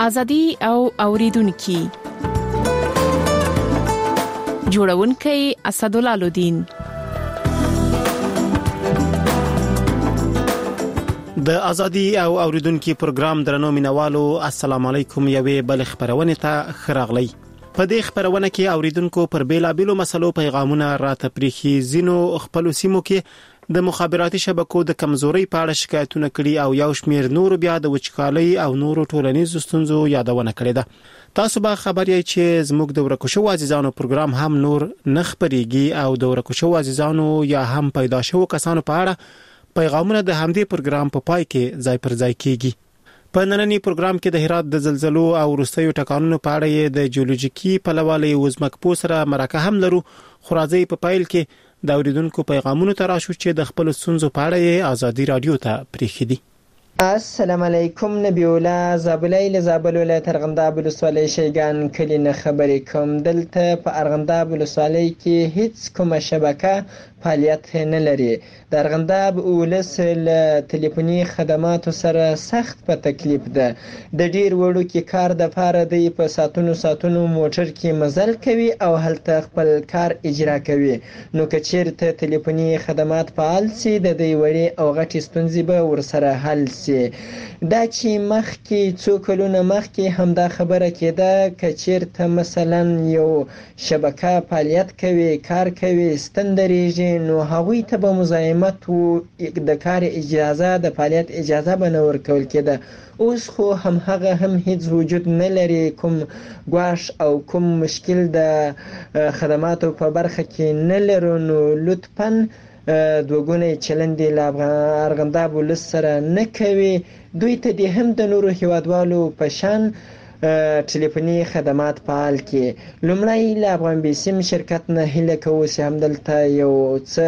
ازادي او اوریدونکو جوړونکي اسدالله الدین. د ازادي او اوریدونکو پروګرام درنو مینوالو السلام علیکم. یوې بل خبرونه ته خراغلی. په دې خبرونه کې اوریدونکو پر بیلابیلو مسلو پیغامونه راته پریخي. زینو خپل سیمو کې د مخابراتي شبکو د کمزوري په اړه شکایتونه کړي او یو شمیر نور بیا د وچکالۍ او نورو ټولنیزو ستونزو یادونه کړې ده. تاسو به خبر یې چې زموږ د ورکوشو عزیزانو پروګرام هم نور نخبريږي او د ورکوشو عزیزانو یا هم پیدا شو کسانو په اړه پیغامونه د همدې پروګرام په پای کې ځای پر ځای کیږي. په نننی پروګرام کې د هرات د زلزلو او وروستیو ټکانونو په اړه د جیولوژیکي پلوالي وزمکپو سره مرکه هم لرو. خو راځي په پایل کې د اوریدونکو پیغامونو تراشو چې د خپل ستونزو په اړه ازادي رادیو ته پریښي دي. السلام علیکم. نبی الله زابلای له زابل ولایت ارغنداب ولسوالۍ شیګان کلی نه خبرې کوم. دلته په ارغنداب ولسوالۍ کې هیڅ کومه شبکه فعالیت نه لري. د ارغنداب ولس له ټلیفوني خدماتو سره سخت په تکلیف ده. د ډیر وړو کې کار د پاره دی په ساتونو موټر کې مزل کوي او هلته خپل کار اجرا کوي. نو کچیرته ټلیفوني خدمات فعال سي د دې وړي او غټي ستونزې به ورسره حل سي. دا چې مخکې څو کلونه مخکې هم دا خبره کېده کچیرته مثلا یو شبکه فعالیت کوي کار کوي ستندریږي نو هغوی ته به مزاحمت د کار اجازه د فعالیت اجازه به نه ورکول کېده. اوس خو هغه هم هیڅ وجود نه لري. کوم ګواښ او کوم مشکل د خدماتو په برخه کې نه لرو. نو لطفاً دوګونی چلندې لا ارغنداب ولس سره نه کوي. دوی ته د هم د نورو هیوادوالو په شان ټلیفوني خدمات فعال کړي. لومړی له افغان بیسیم شرکت نه هیله کوو چې همدلته یو څه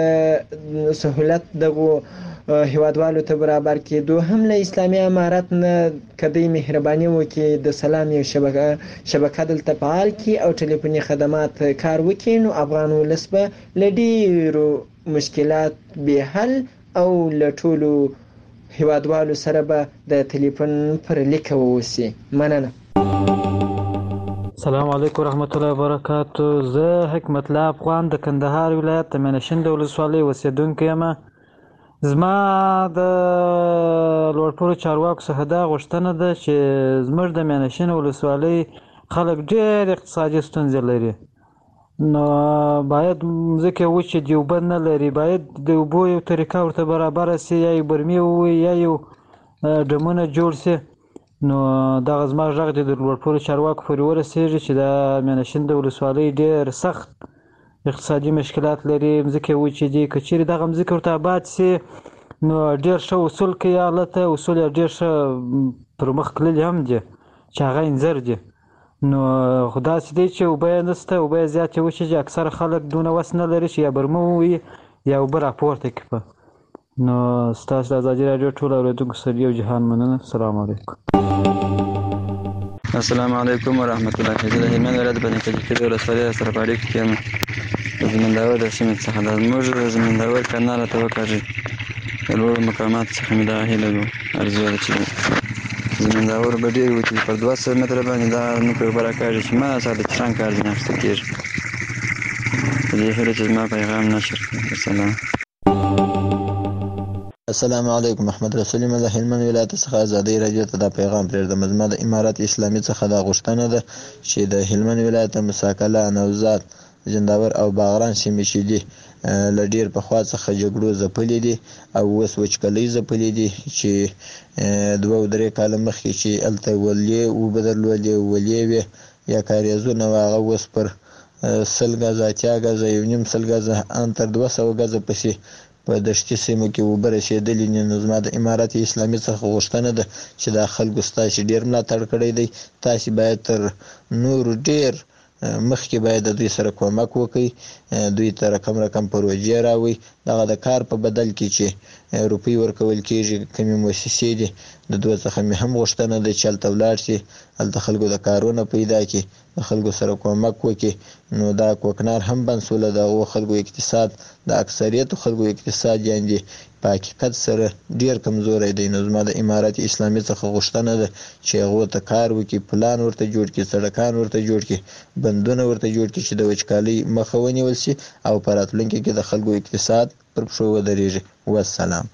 سهولت دغو هیوادوالو ته برابر کړي. دوهم له اسلامي امارت نه کدی مهرباني وکړي د سلام یو شبکه دلته فعال کړي او ټلیفوني خدمات کار وکړي. نو افغان ولس به له ډیرو مشکلات به حل او له ټولو هیوادوالو سره به د ټلیفون پر لیکه ووسی. مننه. السلام علیکم ورحمت الله وبرکاتو. زه حکمت الله افغان د کندهار ولایت د منشند ولسوالۍ اوسیدونکی یم. زما د لوړپوړو چارواکو څخه دا غوښتنه ده چې زموږ د منشند ولسوالۍ خلک ډېر اقتصادي ستونزې لري. نو باید ځکه و چې د اوبه نه لري باید د اوبو یو طریقه ورته برابره سي یا یو برمې ووي یا یو ډمونه جوړ سي. نو دغه زما غږ د لوړپوړو چارواکو پورې ورسېږي چې د منشند ولسوالۍ ډېر سخت اقتصادي مشکلات لري. مځکې وچې دي که چیرې دغه مځکې ورته آباد سي نو ډېر ښه اصول کوي هلته اصول یې ډېر ښه پر مخ تللي هم دي چې هغه انځر دي. نو خو داسې دی چې اوبه یې نشته اوبه یې زیاتې وچې دي. اکثره خلک دونه وس نه لري چې یا برمه ووهي یا اوبه راپورته کړي. نو ستاسو د ازادي راډیو ټول اورېدونکو سره یو جهان مننه. السلام علیکم. السلام علیکم ورحمت الله. زه د هلمند ولایت بني کجکي د ولسوالۍ سره په اړیکه کې یم. د زمینداور د سیمې څخه د زموږ د زمینداور کانال ته وکاږي. د لوړو مقاماتو څخه مې دا هیله ده ارزو ده چې زمینداور به ډېر وي چې پر 200 متره باندې دا نوکر به راکاږي چې ما سره د چران کار ځینې اخیستل کېږي. په دې هیله چې زما پیغام نشر کړي. السلام. السلام علیکم. محمد رسول الله هلمند ولایت څخه ازادي رادیو ته دا پیغام پرېږدم. زما د امارات اسلامي څخه دا غوښتنه ده چې د هلمند ولایت مساکله نوزاد جنداور او باغران سیمې چې دي له ډېر پخوا څخه جګړو ځپلې دي او اوس وچکالۍ ځپلې دي چې 2-3 کاله مخکې چې هلته ولې اوبه درلودې ولې وې یا کاریزونه وه هغه اوس پر 100 ګزه 80 ګزه 1.5 ګزه ان تر 200 ګزه پسې په دشتي سیمو کې اوبه رسېدلې. نو زما د امارت اسلامي څخه غوښتنه ده چې دا خلکو ستاسې ډېر ملاتړ کړی دی. تاسې باید تر نورو ډېر مخکې باید د دوی سره کومک وکړي. دوی ته رقم پروژې راوړي. دغه د کار په بدل کې چې روپۍ ورکول کېږي کومې مؤسسې دي د دوی څخه مې هم غوښتنه ده چې هلته ولاړ شي هلته خلکو د کارونه پیدا کړي د خلکو سره کومک وکړي. نو دا کوکنار هم بند سوله د هغو خلکو اقتصاد د اکثریتو خلکو اقتصاد یعنې په حقیقت سره ډیر کمزوری دی. نو زما د امارت اسلامي څخه غوښتنه ده چې هغو ته کار وکړي، پلان ورته جوړ کړي، سړکان ورته جوړ کړي، بندونه ورته جوړ کړي چې د وچکالۍ مخه ونیول شي او په راتلونکي کې د خلکو اقتصاد پر پښو ودرېږي. والسلام.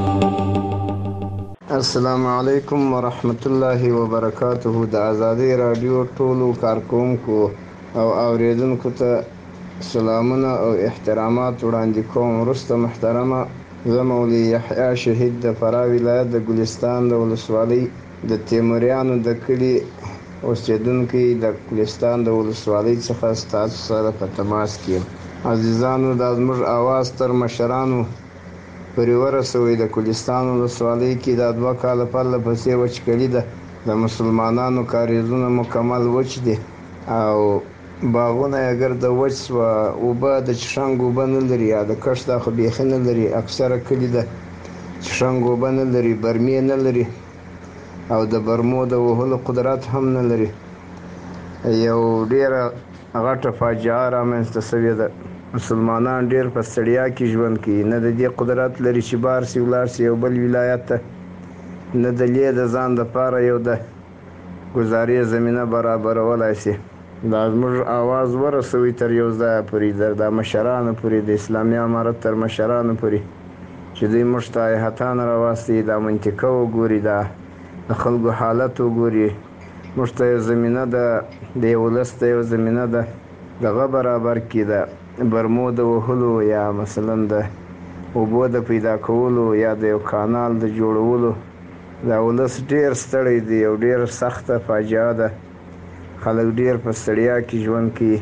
السلام علیکم ورحمت الله وبرکاته. د ازادۍ راډیو ټولو کارکونکو او اوریدونکو ته سلامونه او احترامات وړاندې کوم. وروسته محترمه، زه مولوي یحیی شهید د فراه ولایت د ګلستان د ولسوالۍ د تیموریانو د کلي اوسیدونکی د ګلستان د ولسوالۍ څخه ستاسو سره په تماس کې یم. عزیزانو، دا زموږ اواز تر مشرانو پورې ورسوئ. د ګلستان ولسوالۍ کې دا 2 کاله پرله پسې وچکالي ده. د مسلمانانو کاریزونه مکمل وچ دي او باغونه یې ګرده وچ سوه. اوبه د چشنګ اوبه نه لري، یا د کښت خو بیخي نه لري. اکثره کلي د چشنګ اوبه نه لري، برمې نه لري او د برمو د وهلو قدرت هم نه لري. یو ډیره غټه فاجعه رامنځته سوې ده. مسلمانان ډیر په ستړیا کې ژوند کوي، نه د دې قدرت لري چې بار سي ولاړ سي یو بل ولایت ته، نه د لې د ځان دپاره یو د ګزارې زمینه برابرولای سي. دا زموږ اواز ورسوي تر یو ځایه پورې، د مشرانو پورې، د اسلامي امارت تر مشرانو پورې، چې دوی موږ ته هیحتان راواستي، دا منطقه وګوري، دا د خلکو حالت وګوري. موږ ته یو زمینه ده، د یو ولس ته یو زمینه ده دغه برابر کړي، د برمو د وهلو یا مثلا د اوبو د پیدا کولو یا د یو کانال د جوړولو. دا ولس ډیر ستړی دی او ډیر سخته فاجعه ده. خلک ډیر په ستړیا کې ژوند کوي.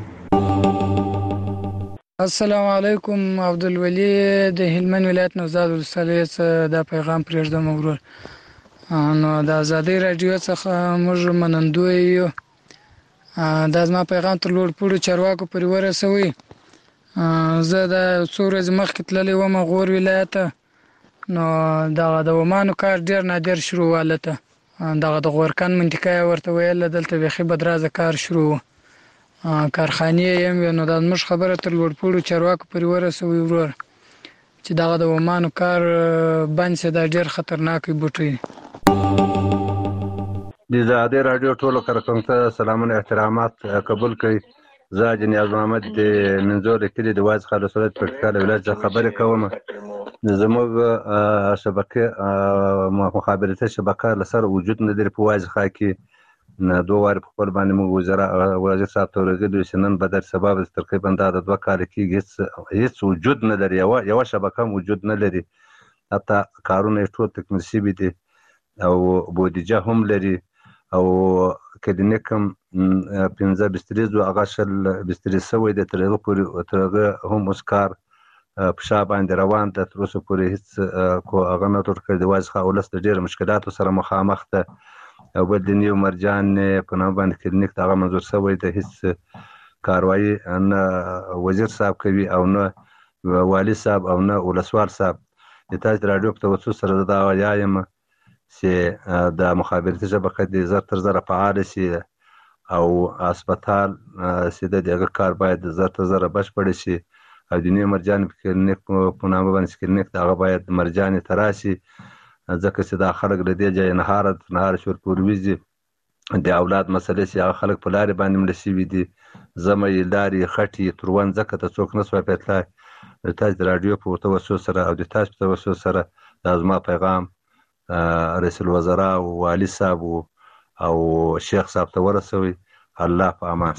السلام علیکم. عبدالولي د هلمند ولایت نوزاد ولسوالۍ څخه دا پیغام پرېږدم ورور. نو د ازادۍ راډیو څخه موږ منندوی یو. دا زما پیغام تر لوړ پوړو چارواکو پورې ورسوئ. زه د څو ورځې مخکې تللی وم غور ولایت ته. نو دغه د ومانو کار ډېر نادر شروع و هلته. دغه د غورکن منطقه یې ورته ویله، دلته بیخي بدرازه کار شروع و، کارخانې یې هم وې. نو دا زموږ خبره تر لوړ پوړو چارواکو پورې ورسوئ ورور چې دغه د ومانو کار بند شي. دا ډېر خطرناک بوټی دی. د ازادۍ راډیو ټولو کارکونکو ته سلامونه احترامات قبول کړئ. زه حاجي نیاز محمد د منظور کلي د واعظ خان ولسوالۍ پکتیکا ولایت څخه خبرې کوم. زموږ شبکې مخابراتي شبکه له سره وجود نه لري په واعظ خان کې. 2 وارې په خپل باندې موږ وزیر صاحب ته ورغلي چې نن به در سبا به تقریبا دا د 2 کاله کېږي هېڅ وجود نه لري، یوه شبکه هم وجود نه لري. حتی کارونه یې ټول تکمیل شوي دي او بودیجه هم لري او کلینیک هم 15 بسترې زو هغه 20 بسترې شوی دی. تر هغه هم اوس کار په شا باندې روان ده. تر اوسه پورې هېڅ هغه نه ټول کړی دی. واعظ خان ولس د ډېرو مشکلاتو سره مخامخ ده. او بل د نیو مرجان په نامه باندې کلینیک د هغه منظور شوی دی. هېڅ کاروایي نه وزیر صاحب کوي او نه والي صاحب او نه ولسوال صاحب. د تاسو راډیو په توسط سره دا وایم چې د مخابراتي شبکه د زر تر زره فعال شي او هسپتال چې د هغه کار باید زر تر زره بشپړ شي. او د نیو مرجان کلینیک په نامه باندې کلینیک د هغه باید مرجانې ته راشي، ځکه چې دا خلک له دې ځایه نهار شور پورې وځي. د اولاد مسلې چې هغه خلک په لارې باندې مړه شوي دي، زمۍ لارې خټې تروند، ځکه ته څوک نه سوای پیتلای. د تاسو د راډیو په توسط سره او د تاسو په توسط سره دا زما پیغام رئیس الوزرا او والي صاحب او شیخ صاحب ته ورسوي. الله په امان.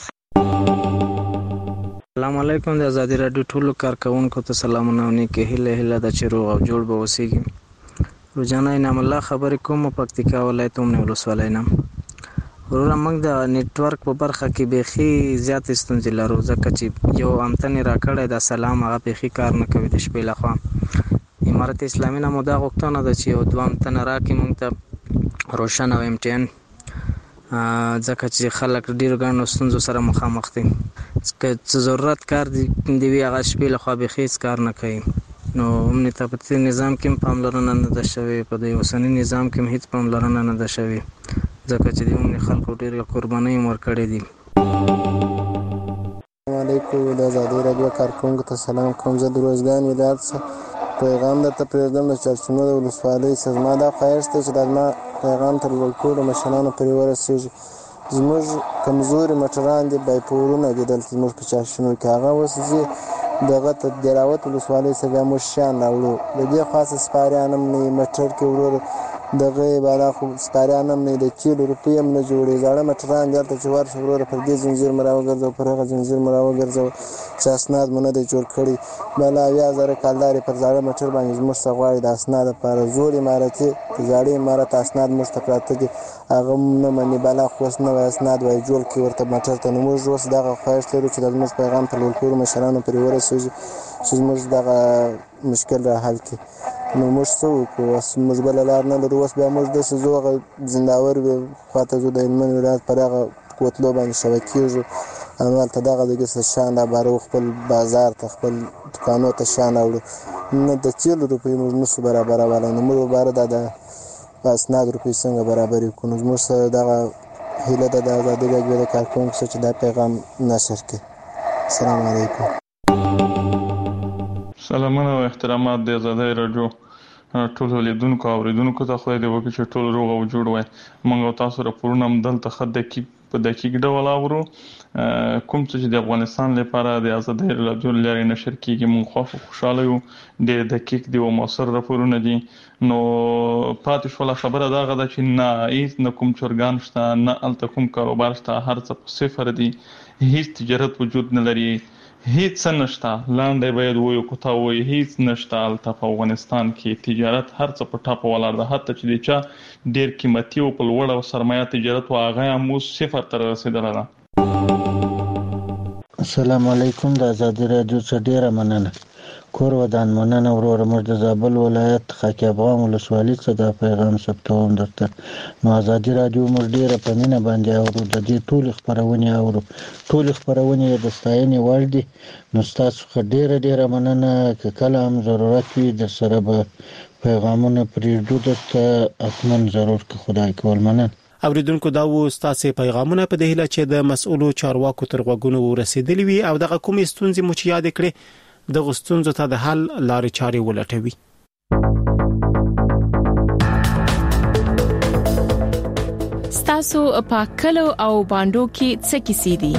السلام علیکم. د ازادۍ راډیو ټولو کارکونکو ته سلامونه او نیکې هیله ده چې روغ او جوړ به اوسیږي. روزانه انعام الله خبرې کوم پکتیکا ولایت اومنه ولسوالۍ نه. وروره موږ د نیټورک په برخه کې بیخي زیات ستونزې لرو، ځکه چې یو امتن راکړی د سلام هغه بیخي کار نه کوي د شپې لخوا. امارت اسلامي نه مو دا غوښتنه ده چې یو 2 امتنه راکړي موږ ته روشن او MTN، ځکه چې خلک ډېرو ګڼو ستونزو سره مخامخ دي. که څه ضرورت کار دی وي هغه شپې لخوا بیخي هېڅ کار نه کوي. نو امني طاقتي نظام کې هم پاملرنه نه ده شوې، په د اوسني نظام کې هم هېڅ پاملرنه نه ده شوې، ځکه چې د امني خلکو ډېرې قربانۍ هم ورکړې دي. السلام علیکم. د ازادۍ راډیو کارکونکو ته سلام کوم. زه د روزګان ولایت څخه پیغام درته پرېږدم د چارچونو د ولسوالۍ څخه. زما دا خواهش دی چې دا زما پیغام تر ټولو مشرانو پورې ورسېږي. زموږ کمزوري موټران دي، بایپورونه دي دلته زموږ په چارچونو کې. هغه اوس ځي دغه ته دیراوت ولسوالۍ څخه بیا موږ شیان راوړو. د دې خوا څه سپاریان هم نه وي موټر کې وروره دغه بالا خو سپاریان هم نه وي، د کیلو روپۍ هم نه جوړېږي. زاړه موټران دي هلته چې ورشه وروره پر دې زنځیر مو راوګرځوه، پر هغه زنځیر مو راوګرځوه چې اسناد مو نه دی جوړ کړی. بالا 80,000 کالدار پر زاړه موټر باندې زموږ څخه غواړي د اسناد لپاره. زوړ عمارتي د زاړه عمارت اسناد موږ ته پراته دي، هغه نه مني. بالا خو اوس نوی اسناد وایي جوړ کړي ورته موټر ته. نو موږ اوس دغه خواهش لرو چې د زموږ پیغام تر ټولو مشرانو پورې ورسېږي چې زموږ دغه مشکل را حل کړي. نو موږ څه وکړو؟ اوس موږ بله لار نه لرو. اوس بیا موږ داسې ځو هغه زنداور خواته ځو، د هلمند ولایت پر هغه کوتلو باندې شوه کېږو، همالته دغه دګې څه شیان رابارو، خپل بازار ته خپل دوکانو ته شیان راوړو. نه د تیلو روپۍ موږ نشو برابرولی. نو موږ باره دا د اسناد روپۍ څنګه برابرې کړو؟ نو زموږ سره دغه هیله ده د ازادي راډیو د کارکوونکو سره چې دا پیغام نشر کړي. السلام علیکم. سلامونه او احترامات د ازادي راډیو ټولو لیدونکو او اوریدونکو ته. خدای دې وکړي چې ټول روغ او جوړ وای. موږ او تاسو راپورونه هم دلته په دقیق ډول اورو. کوم چې د افغانستان لپاره د ازادي راډیو لارې نشر کیږي موږ خوشاله یو. ډېر دقیق دي او موثر راپورونه دي. نو پاتې شوله خبره دغه ده چې نه هیڅ نه کوم چرګان شته، نه هلته کوم کاروبار شته، هر څه په صفر دي، هیڅ تجارت وجود نه لري، هیڅ نشته. لاندې باید وایو کوتا وایي هیڅ نشته هلته په افغانستان کې. تجارت هر څه په ټاپه ولاړ ده. حتی چې د چا ډېر قیمتي او په لوړ او سرمایه تجارت و هغه هم اوس صفر ته رسېدلی ده. السلام علیکم. د ازادي راډیو څخه ډېره مننه. کور ودان مننه وروره. موږ د زابل ولایت خاکی افغان ولسوالۍ څخه دا پیغام ثبتوم درته. نو ازادي راډیو موږ ډېره په مینه باندې اورو. د دې ټولې خپرونې اورو. ټولې خپرونې د ستاینې وړ دي. نو ستاسو څخه ډېره مننه. که کله هم ضرورت وي در سره به پیغامونه پرېږدو درته، حتما ضرور که خدای کول. مننه. اوریدونکو دا و ستاسو پیغامونه په دې هیله چې د مسؤلو چارواکو تر غوږونو ورسېدلي وي او دغه کومې ستونزې مو چې یاد کړې دغه ستونزو ته د حل لارې چارې ولټوي. ستاسو په کلو او باندو کې څه کیسې دي؟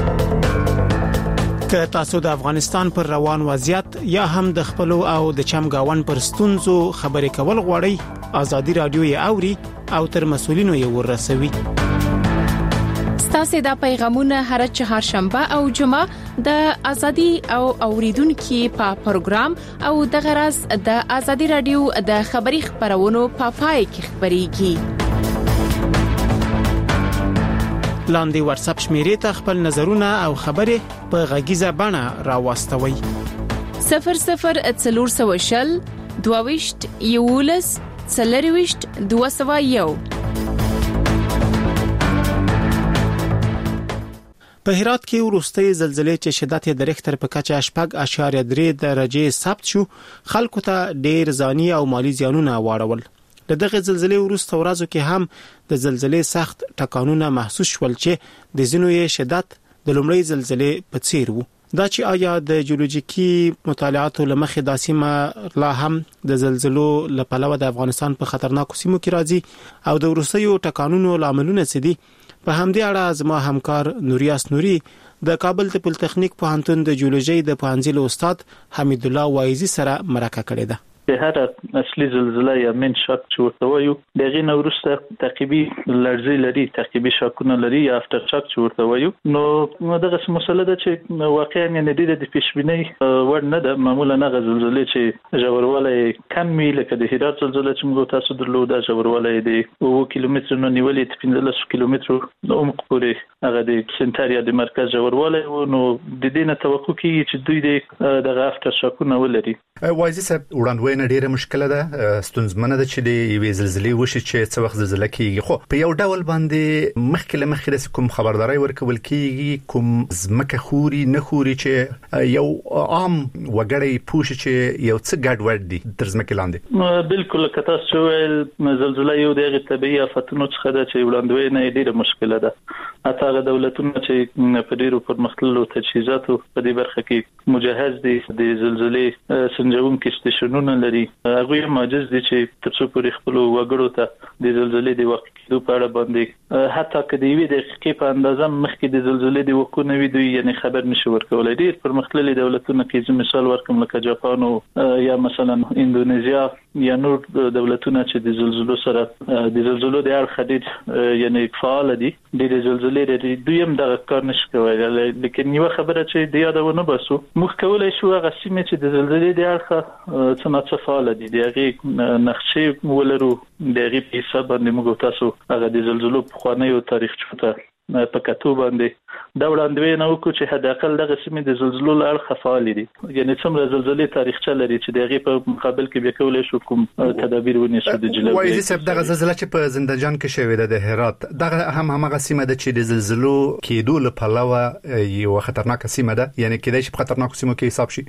که تاسو د افغانستان پر روان وضعیت یا هم د خپل او د چمګاون پر ستونزو خبرې کول غواړئ، ازادي راډیو یې اوري او تر مسؤلینو یې ورسوي. ستاسو دا پیغامونه هر چهارشنبه او جمعه د ازادي او اوریدونکو په پروګرام او د غرض د ازادي راډیو د خبري خبرونو په پای کې خبريږي. لاندې واتس اپ شمیرې ته خپل نظرونه او خبرې په غږیزه بڼه راوستوي. 0040 22 یولس 201. په هرات کې وروستۍ زلزلې چې شدت یې د ریختر په کچه 8.3 درجه ثبت شو، خلکو ته ډېر ځاني او مالی زیانونه واړول. دغه زلزلې وروسته ورځو کې هم د زلزلې سخت ټکانونه محسوس شول چې د زینو یې شدت د لومړۍ زلزلې په څیر وو. دا چې آیا د جیولوژیکي مطالعاتو لمخې د سیمه لا هم د زلزلو لپاره د افغانستان په خطرناکو سیمو کې راځي او د وروستیو ټکانونو لاملونه څه دي؟ په همدې اړه زما همکار نوریاس نوري د کابل د پولیټیکنیک پوهنتون د جیولوژي د پوهنځي استاد حمید الله وایزي سره مرکه کړې ده. هر اصلي زلزلہ یا من شاک چې ورته وایو دغه نو وروسته تعقیبي لړزې لري، تعقیبي شاکونه لري یا افټر شاک چې ورته وایو. نو دغه مسله ده چې واقعا نه د پیشبینۍ وړ نه ده. معمولا هغه زلزلې چې ژوروالی کم وي لکه د هرات زلزلې چې موږ تاسو درلوده ژوروالی د 2 کیلومتر نه نیولې 15 کیلومتر عمق پورې هغه د سنټر یا د مرکز ژوروالی و. نو د دې نه توقع کیږي چې دوی دغه افټر شاکونه ولري. وایزي صاحب وړاندوین وجه نه ډیره مشکله ده ستونزمنه ده چې د یوې زلزلې وشي چې څه وخت زلزلہ کیږي خو په یو ډول باندې مخکله کوم خبرداري ورکول کیږي کوم زمکه خوري نه خوري چې یو عام وګړی پوښي چې یو څه ګډوډ دي تر زمکه لاندې بالکل کته چې زلزلہ یو دغه طبيعي آفتونو څخه ده چې وړاندوینه ډیره مشکله ده اته دولتونه چې په ډیرو پرمختللو تجهیزاتو په دې برخه کې مجهز دي د زلزلې سنجونکو سټیشنونه لري هغه معجز دي چې ترڅو پورې خپل وګړو ته د زلزلې د وخت کېدو په اړه باندې حتی کدی وی د دقیقې په اندازه مخکې د زلزلې د وقوع نوې دوی یعنی خبر نشي ورکولای ډیر پرمختللي دولتونه کې مثال ورکوم لکه جاپان او یا مثلا اندونیزیا یا نور دولتونه چې د زلزلو سره د زلزلو د اړخ دي یعنی فعال دي د زلزلې د دویم د کار نشي کولای لیکن یو خبره چې د یادونه بسو موږ کولای شو هغه سیمه چې د زلزلې د اړخ څنګه فعال دي دغه نقشې ولرو دغه په حساب باندې موږ تاسو هغه د زلزلو په خوانیو تاریخ چوته په کتو باندې دا وړاندوینه وکړو چې حد اقل دغه سیمه د زلزلو لړ فعال دي یعنی څومره زلزلې تاریخچه لري چې دغه په مقابل کې به کولای شو کوم تدابیر ونیسو د جلوه وایي چې دغه زلزلہ چې په زندهجان کې شوې ده د هرات دغه همغه سیمه ده چې د زلزلو کېدو لپاره یو خطرناک سیمه ده یعنی کېدای شي په خطرناک سیمه کې حساب شي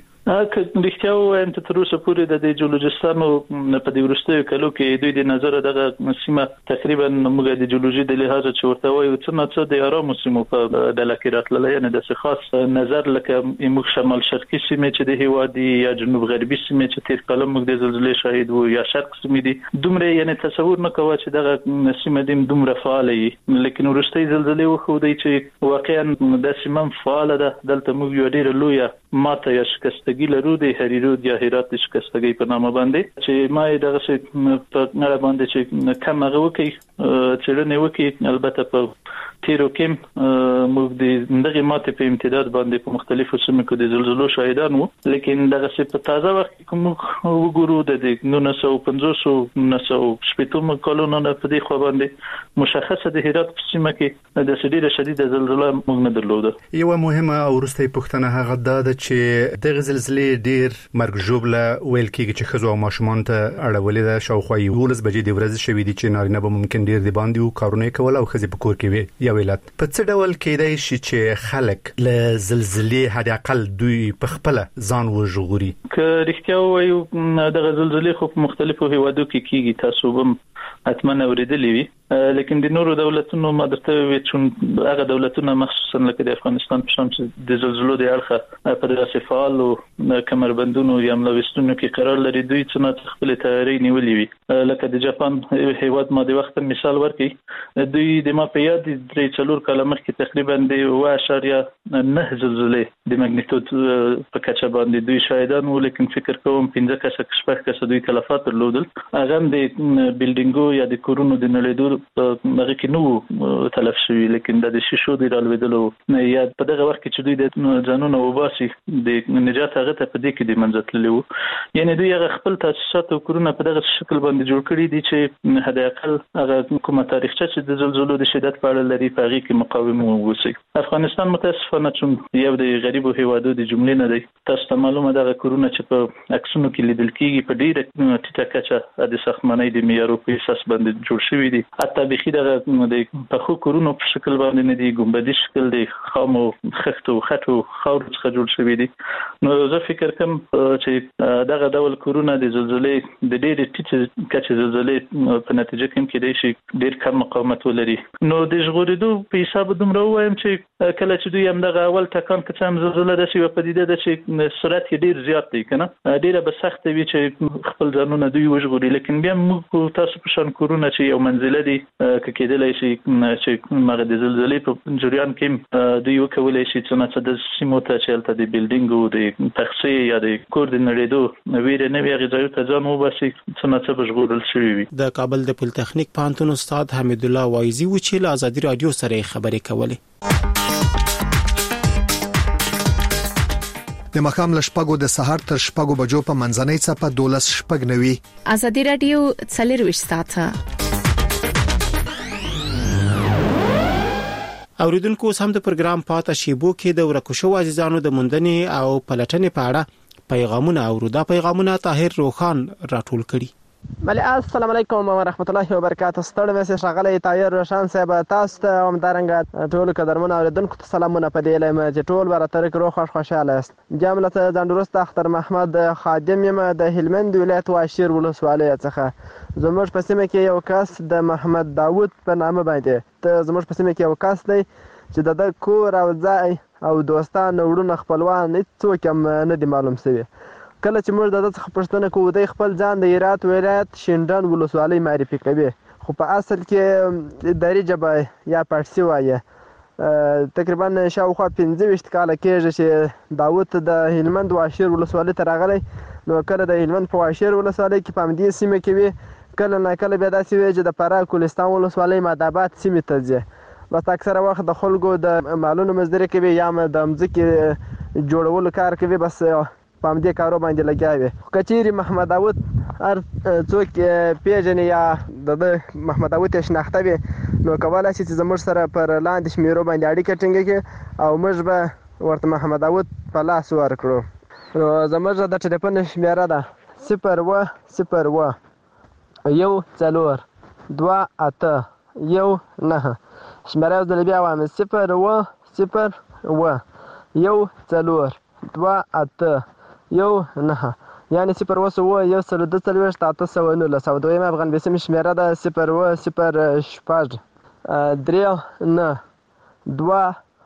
رښتیا وایم ته تر اوسه پورې د جیولوژیستانو په دې ورستیو کلو کې دوی د نظر دغه سیمه تقریبا موږ د جیولوژي د لحاظ چې ورته وایو څه د آرام سیمو په دلکې راتللی نه د خاص نظر لکه موږ شمال شرقي سیمه چې د هوادي یا جنوب غربي سیمه چې تیر کله موږ د زلزلې شاهد وو یا شرق سیمه دي دومره یعنی تصور نه کوي چې دغه سیمه دیم دومره فعال وي لیکن ورستي زلزلې وخو دی چې واقعا د سیمه فعال ده دلته موږ یو ډیر لوی ماته یا شکستګي لرو د هریرود یا هرات شکستګي په نامه باندې چې ما دغه څه په نړۍ باندې چې کم هغه وکي چې نه وکي البته په تیرو کې موږ د دغه ماته په امتداد باندې په مختلفو سیمو کې د زلزلو شاهدان وو لیکن دغه څه په تازه وخت کې کوم وګورو د 1950 1970 کلونو نه په دې خو باندې مشخصه د هرات سیمه کې د شدید زلزلہ موږ نه درلوده یو مهمه او وروستۍ پوښتنه هغه ده چې دغه زلزلې ډیر مرګ ژوبله ویل کېږي چې خزو او ماشومان ته اړولې ده شاوخوا 12 بجې د ورځې شوې دي چې نارینه به ممکن ډیر دی باندې کارونه کول او خزي په کور کې وي یا ویلات په څه ډول کېدای شي چې خلک له زلزلې حد اقل دوی په خپل ځان وژغوري که رښتیا وایو دغه زلزلې خو په مختلفو هیوادو کې کیږي تاسو هم اتمنه اوریدلې وي لیکن د نورو دولتونو مدرته وي چې هغه دولتونه مخصوصا لکه د افغانستان په شان چې د زلزلو د اړخ په دغه فعال او کمربندونو یا ملوستونو کې قرار لري دوی څنګه خپل تیاری نیولې وي لکه د جاپان هیواد ما د وخت مثال ورکړي دوی د ما په یاد د 4 کال مخکې تقریبا د 1.9 زلزلې د ماګنیټود په کچه باندې دوی شاهدان وو لیکن فکر کوم 15 کسه دوی تلفات درلودل هغه د بلډینګو یا د کورونو د نړیدو هغه کې نو تلف شوی لیکن د شیشو د رالوېدلو یا په دغه وخت کې چې دوی د ځانونو وباسي د نجات هغه ته په دې کې د منځتللو یعنی دوی هغه خپل تاسیسات او کورونه په دغه شکل باندې جوړ کړی دي چې حد اقل هغه کومه تاریخچه چې د زلزلو د شدت په اړه لري په هغه کې مقاومه ووسی افغانستان متاسفانه چې یو د غریبو هیوادو د جملې نه دی تاسو ته معلومه ده کورونه چې په عکسونو کې لیدل کېږي په ډیره ټیټه کچه د ساختمانۍ د معیارو په اساس باندې جوړ شوی دي حتی بخي دغه د پخو کورونو په شکل باندې نه دي ګمبدي شکل دی خامو خښتو خټو خاور څخه جوړ شوی دي نو زه فکر کوم چې دغه ډول کورونه د زلزلې د ډېر ټیټ کچې زلزلې په نتیجه کې دی چې ډېر کم مقاومت ولري نو د ژغورېدو په حساب دومره وایم چې کله چې دوی هم دغه اول ټکان کې څم زلزلہ د شي په دې د چې سرعت ډېر زیات دی کنه ډېر به سخت وي چې خپل ځانونه دوی وژغوري لیکن بیا موږ تاسو په شان کورونه چې یو منزله دي کېدلای شي چې مغه د زلزلې په جریان کې دوی وکولای شي چې د سیمو ته چلته د بلډینګو د تخصیص یا د کور د نړیدو ویره نه وی غځایو ته ځان وباسي چې بشغورل شوی وي د کابل د پولیټیکنیک پانتون استاد حمید الله وایزي و چې له آزادي رادیو سره خبرې کولې د مخام لشپګو د سحر تر شپګو بجو په منځنۍ صفه 12 شپګ نوي آزادي رادیو څلور ساعته اوریدونکو سم د پروګرام پاته شیبو کې د ورکو شو عزیزانو د مندنې او پلټنې په اړه پیغامونه او دا پیغامونه طاهر روخان راټول کړي. بله السلام علیکم ورحمت الله وبرکاته. ستړي مې ښاغلی طاهر روشان صاحب، تاسو ته همدارنګه ټولو قدرمنو اوریدونکو ته سلامونه په دې لیم چې ټول به راته روغ خوشحاله یاست. جمله ځان وروسته اختر محمد خادم یم د هلمند ولایت واشیر ولسوالۍ څخه. زموږ په سیمه کې یو کس د محمد داود په نامه باندې زموږ په سیمه کې یو کس دی چې د کور او ځای او دوستان وړونه خپلوان هیڅوک هم نه دي معلوم شوي. کله چې موږ د ده څخه پوښتنه کوو دی خپل ځان د هرات ولایت شینډنډ ولسوالۍ معرفي کوي، خو په اصل کې دري ژبه یا پارسي وایي. تقریبا شاوخوا 25 کاله کېږي چې داود د هلمند واشیر ولسوالۍ ته راغلی. نو کله د هلمند په واشیر ولسوالۍ کې په همدې سیمه کې وي، کله نه کله بیا داسې وي چې د فراه کوهستان ولسوالۍ ماداباد سیمې ته ځي. بس اکثره وخت د خلکو د مالونو مزدوري کوي یا د مځکې جوړولو کار کوي، بس په همدې کارو باندې لګیا وي. که چیرې محمد داود هر څوک پیژني یا د محمد داود یې شناخته وي، نو کولی شي چې زموږ سره پر لاندې شمیرو باندې اړیکه ټینګه کړي او موږ به ورته محمد داود په لاس ورکړو. نو زموږ د ټلیفون شمیره ده 010 1 4 2 8 1 9. شمیره یو ځل بیا وایم 010 1 4 2 8 1 9، یعنی 0 1 2 819 او دویم افغان بیسیم شمیره ده 0 0 3 9 2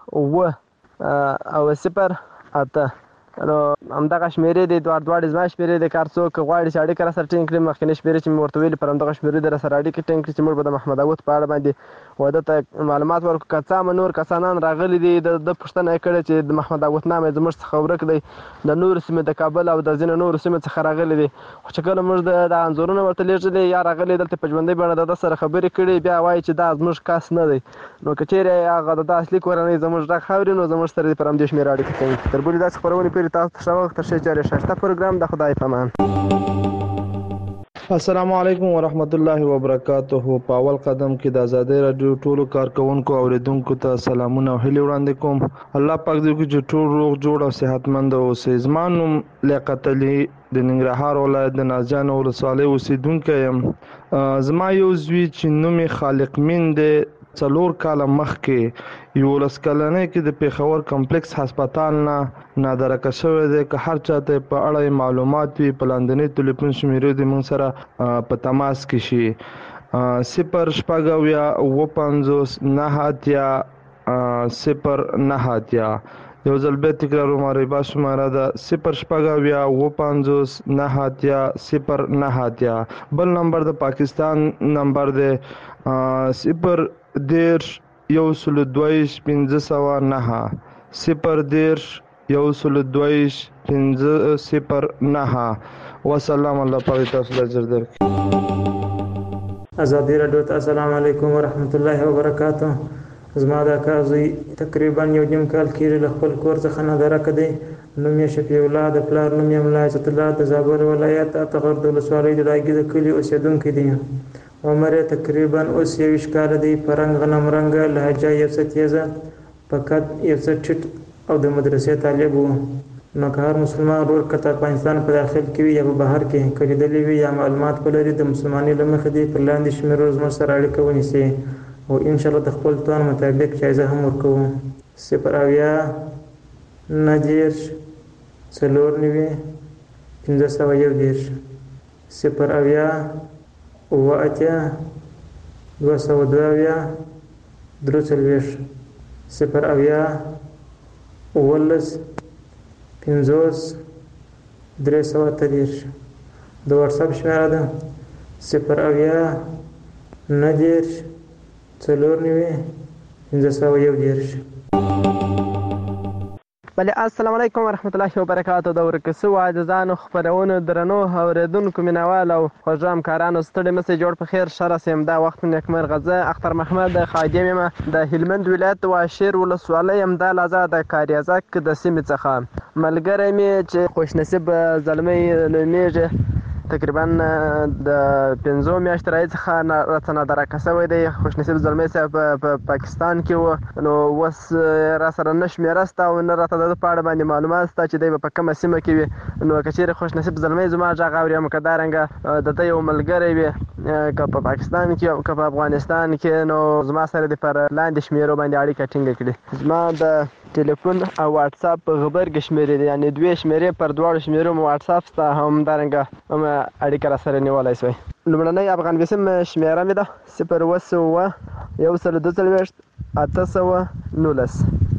او 0 8. نو همدغه شمیرې دي دواړه زما شمیرې دي. کار څوک غواړي چې اړیکه راسره ټینګ کړي، مخکینۍ شمیرې چې مې ورته ویلې پر همدغه شمیرې دې راسره اړیکه ټینګ کړي چې موږ به د محمد داود په اړه باندې واده ته معلومات ورکړو. که څه هم نور کسانان راغلي دي د پوښتنه یې کړې چې د محمد داود نام یې زموږ څخه ورک دی، د نورو سیمې د کابل او د ځینو نورو سیمې څخه راغلي دي. خو چې کله موږ د انځورونه ورته لیږلي یا راغلي دلته په ژوندۍ بڼه د ده سره خبرې کړي، بیا وایي چې دا زموږ کس نه دی. نو که چیرې هغه د ده اصلي کورنۍ زموږ غږ اوري، نو زموږ سره دې پر همدې شمېره اړیکه کوي. تر بلې داسې خپرونې پورې تاسو ته ښه وخت، ښه چارې، ښایسته پروګرام د خدای په امان. السلام علیکم ورحمت الله وبرکاته. په اول قدم کې د آزادۍ رادیو ټولو کارکونکو اوریدونکو ته سلامونه او هیلې وړاندې کوم. الله پاک دې وکړي چې ټول روغ جوړ او صحتمند اوسئ. زما نوم لیاقت علي د ننګرهار ولایت د نازجان ولسوالۍ اوسیدونکی یم. زما یو زوی چې نوم یې خالق مین دی 4 کاله مخکې 11 کلنۍ کې د پېښور کمپلیکس هسپتال نه نادرکه شوی دی. که هر چاته په اړه معلومات وي په لاندنۍ ټلیفون شمیرې دې موږ سره په تماس کې شي. 0 9 0 یو ځل بیا تکراروم. ربا شماره ده 0 9 0 بل نمبر د پاکستان نمبر دی 0 10 122 509 0 10 122 509. وسلام. الله پاک تاسو ته اجر درکړي. آزادی رادیو ته السلام علیکم ورحمت الله وبرکاته. زما د کازوی تقریبا 1.5 کال کېږي له خپل کور څخه نادرکه دی. نوم یې شفیع الله، د پلار نوم یې ملا عزت الله، د زابل ولایت اتغر د ولسوالۍ د دایګي د کلي اوسېدونکی دی. عمر یې تقریبا اوس 21 کاله دی. په رنګ غنم رنګه، لهجه یو څه تیزه، په قد یو څه ټیټ او د مدرسې طالب و. نو که هر مسلمان ورور که د افغانستان په داخل کې وي یا په بهر کې که لیدلی وي یا معلومات ولري، د مسلمانۍ له مخې دې پر لاندې شمیرو زموږ سره اړیکه ونیسي او انشاءالله د خپل توان مطابق جایزه هم ورکوو. 0 9 4 510 0 8 202 3 0 11 50 330. د واتساپ شمیره ده 0 9 4 510. بله السلام علیکم ورحمت الله وبرکاته. د ورکسو عاجزانو خپرونو درنو اوریدونکو مینوال او خوږو همکارانو ستړي مسئ جوړ په خیر ښه راسئ. دا وخت نیکمرغه. زه اختر محمد خادم یم د هلمند ولایت واشیر ولسوالۍ همدا لحظه د کاریزک د سیمې څخه. ملګری مې چې خوشنصیب زلمی نومیږي تقریبا د 15 میاشتې راهیسې څخه راته نادرکه شوی دی. خوشنصیب زلمی صاحب په پاکستان کې و، نو اوس را سره نه شمېره شته او نه راته د ده په اړه باندې معلومات شته چې دی به په کومه سیمه کې وي. نو که چېرې خوشنصیب زلمی زما غږ اوري هم که دارنګه د ده یو ملګری وي که په پاکستان کې او که په افغانستان کې، نو زما سره دې پر لاندې شمېرو باندې اړیکه ټینګه کړي. زما د ټلیفون او واتساپ غبرګې شمېرې دي، یعنې 2 شمېرې پر 2 شمېرو مو واتساپ شته، همدارنګه هم اړیکه را سره نیولی شوی. لومړنۍ افغان ویسم شمېره مې ده 0 142 819.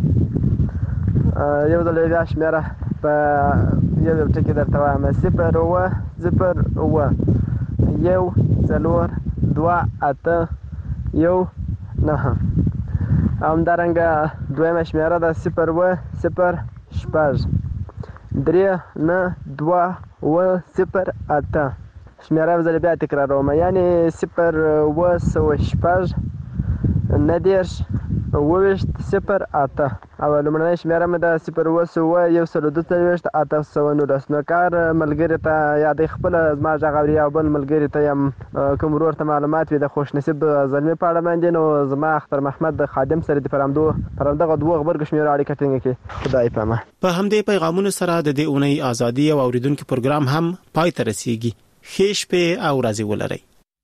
یو ځل بیا شمېره په یو ټکي درته وایم 0 0 1 4 2 8 1 9. همدارنګه دویمه شمېره ده 0 0 6 3 9 2 0 8. شمېره یو ځل بیا تکراروم، یعنې 0 6 9 0 8. او لومړنۍ شمېره مې ده 0 142 819. نو کار ملګري ته یا د خپله زما غږ اوري او بل ملګري ته یم کوم ورور ته معلومات وي د خوشنصیب زلمي په اړه باندې، نو زما اختر محمد د خادم سره د پر همدغه 2 غبرګو شمېرو اړیکه ټینګه کړي. خدای پامه. په همدې پیغامونو سره د دې اونۍ ازادي او اوریدونکو پروګرام هم پای ته رسیږي. ښې شپې او ورځې ولرئ.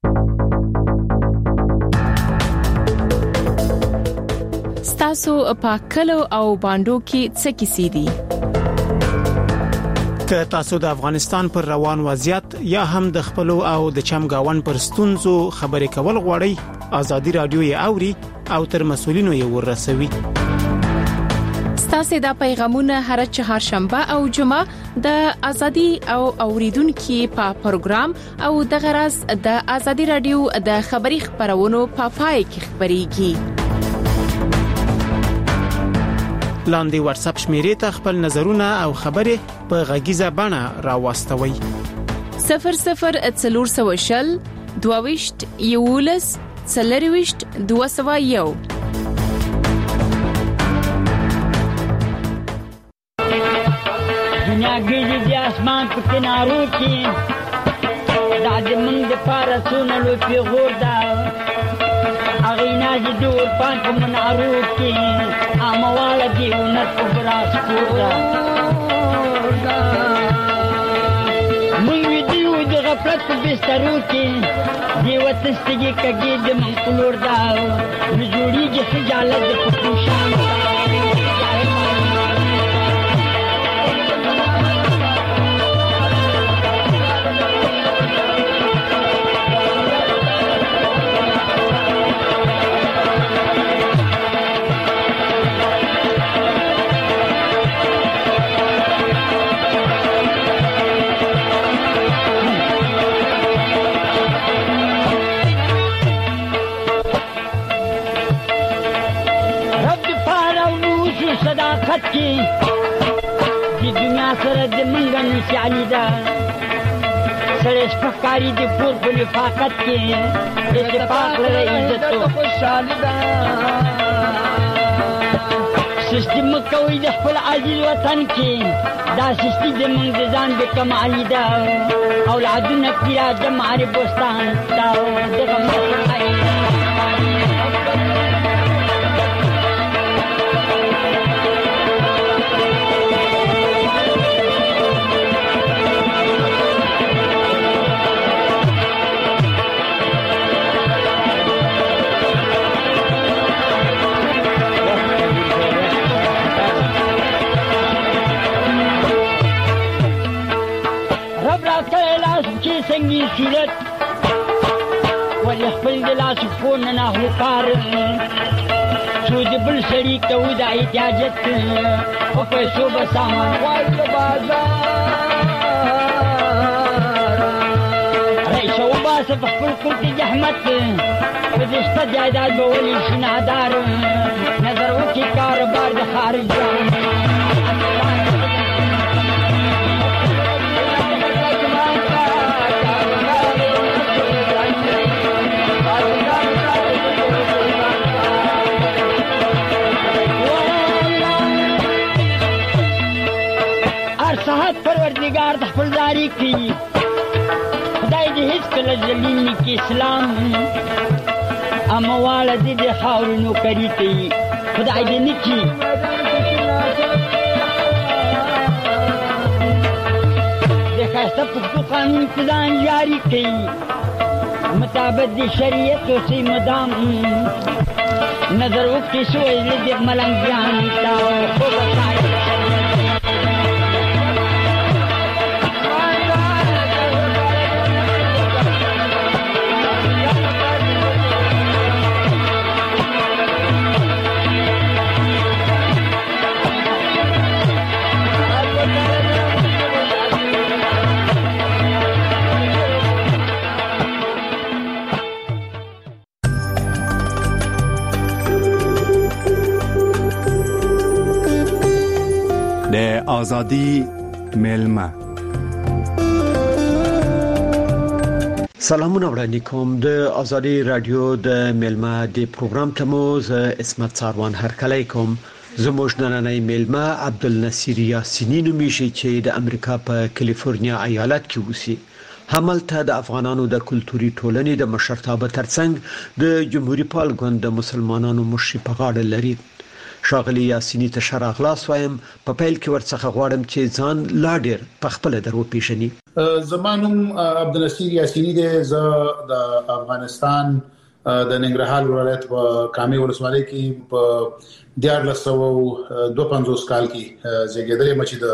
ستاسو په کلو او باندو کې څه کیسې دي؟ که تاسو د افغانستان پر روان وضعیت یا هم د خپل او د چمګاون پر ستونزو خبرې کول غواړئ، ازادي رادیو یې اوري او تر مسولینو یې ورسوي. ستاسو د پیغامونه هر چهارشنبه او جمعه د ازادي او اوریدونکو په پروګرام او د غرض د ازادي رادیو د خبري خبرونو په پای کې خبريږي. لاندې واتس اپ شمیرې ته خپل نظرونه او خبرې په غږیزه بڼه راوستوي. 00 22 یولس 40 201. دنیا ګیږي د اسمان په کنارو کې، دا د موږ د پارسونو لو پیغور دا اغینا د دور پان په منارو کې، امواله دیونه په براس کودا موږ دیو د غفلت په بسترو کې، دی وتستګي کګي د منقلور دا نجوړيږي خجالت د پښوشان. صداقت کی دی دنیا سره د منګن نشانی دا سره سپکاری دی پور په نفاقت کې اتفاق لري عزت او خوشالي دا سیستم کوي د خپل عزیز وطن کې دا سیستم د منګ د ځان د کمالي دا اولادونه پیرا د مار بوستان دا دغه مخای سنگی صورت ولی خپل دلاس فون نه هوکار سود بل سړی ته ودا اجازت او پیسو به سامان وای په بازار رئیس او باس په خپل کور کې زحمت په دې ست جایداد به ولي شنادار نظر وکي کاروبار د خارج پروردگار د خپل داری کی غزلین کی اسلام امواله دې خاورونو کړی تی خدای دې نکی د خاصه په قانون پلان جاری کړي مطابق د شریعت او سی مدام نظر وکړي شوې دې ملنګ جان تا خو بتاي آزادی میلمه سلامونه وړاندې کوم د آزادی رادیو د میلمه د پروګرام ته مو اسمت ساروان هرکلی کوم زموږ نننۍ میلمه عبدالنصیر یاسینی نومیږي چې د امریکا په کالیفورنیا ایالت کې اوسي هملته د افغانانو د کلتوري ټولنې د مشرتابه ترڅنګ د جمهوریت پال ګوند د مسلمانانو مشر په غاړه لري شاغلی یاسینی ته شراغلاس وایم په پیل کې ورڅخه غواړم چې ځان لا ډیر په خپل درو پیژني زمانوم عبدالنصیر یاسینی د افغانستان د ننګرهار ولایت په کامې ولسوالۍ کې په 1952 کال کې زیږیدلی مچ د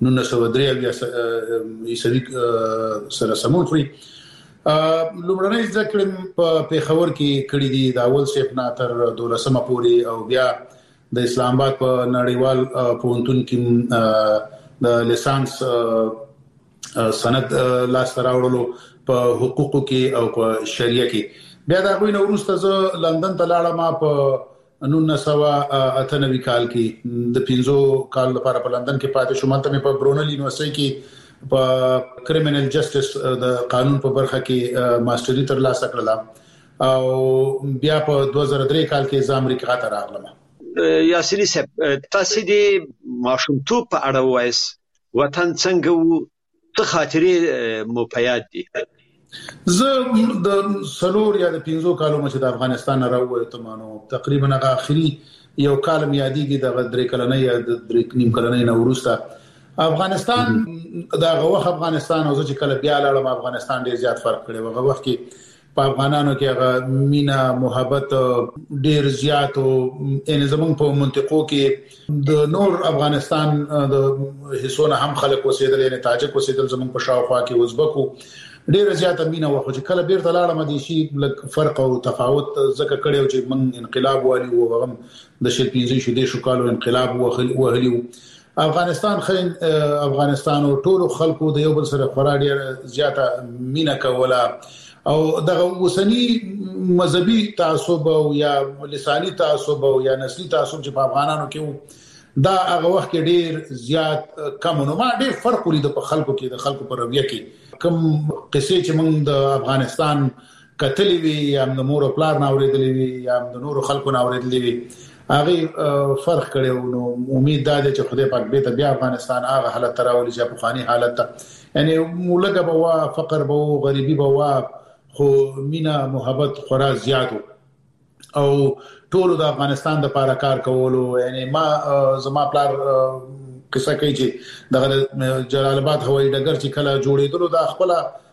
1903 عیسوي سره سمون خوري لومړنۍ ذکر په پیښور کې کړی دی د اول سپنا تر 12مه پورې او بیا د اسلام آباد په نړیوال پوهنتون کې د لیسانس سند لاس راوړلو په حقوقو کې او په شریعه کې بیا دا غوښنه ورسته زه لندن ته لاړم په 1998 کال کې د 15 کال لپاره په لندن کې پاتې شوم ته په برونل یونیورسيټي کې په کریمینل جسټس د قانون په برخه کې ماستری ترلاسه کړل او بیا په 2003 کال کې ځم امریکا ته راغلم یاسینی صاحب تاسو دې ماشومتوب په اړه وایس وطن څنګه وو څه خاطرې مو په یاد دي زه د سلور یا د 15 کالو مچ د افغانستان راووتم نو تقریبا هغه اخري یو کال میادیږي د 3 کلنۍ یا د 3 نیم کلنۍ نو وروسته افغانستان دا غوخ افغانستان او چې کله بیا لاړم افغانستان ډیر زیات فرق کړی وغه وخت کې په افغانانو کې هغه مینا محبت ډیر زیات او ان زمون په منطقو کې د نور افغانستان د حصونه هم خلک وسیدل یعنی تاجک وسیدل زمون په شاوخوا کې ازبکو ډیر زیات مینا وخت چې کله بیرته لاړم د شي فرق او تفاوت زکه کړیو چې من انقلاب والی او هم د شلپینځي شیدې شو کالو انقلاب وهلیو افغانستان افغانستان او ټول خلکو د یو بل سره خورا ډیر زیاته مینا کوله او دغه وسنی مذهبي تعصب او یا لساني تعصب او یا نسلي تعصب چې په افغانانو کې دا هغه وخت کې ډیر زیات کم نو ما ډیر فرق ولید په خلکو کې د خلکو په رویه کې کوم قصې چې موږ د افغانستان کتلې وی یا د مور او پلار ناوړېدلې وی یا د نور خلکو ناوړېدلې وی هغه فرق کړو نو امید ده چې خدای پاک به ته بیا افغانستان هغه حالت تراولي چې په فاني حالت یعنی مولګه بوا فقر بوا غریبي بوا خو مینا محبت خورا زیاتو او ټول د افغانستان د لپاره کار کولو یعنی ما زما پلار کیسه کوي چې د جلال آباد هوایي ډګر چې کله جوړېدلو د خپل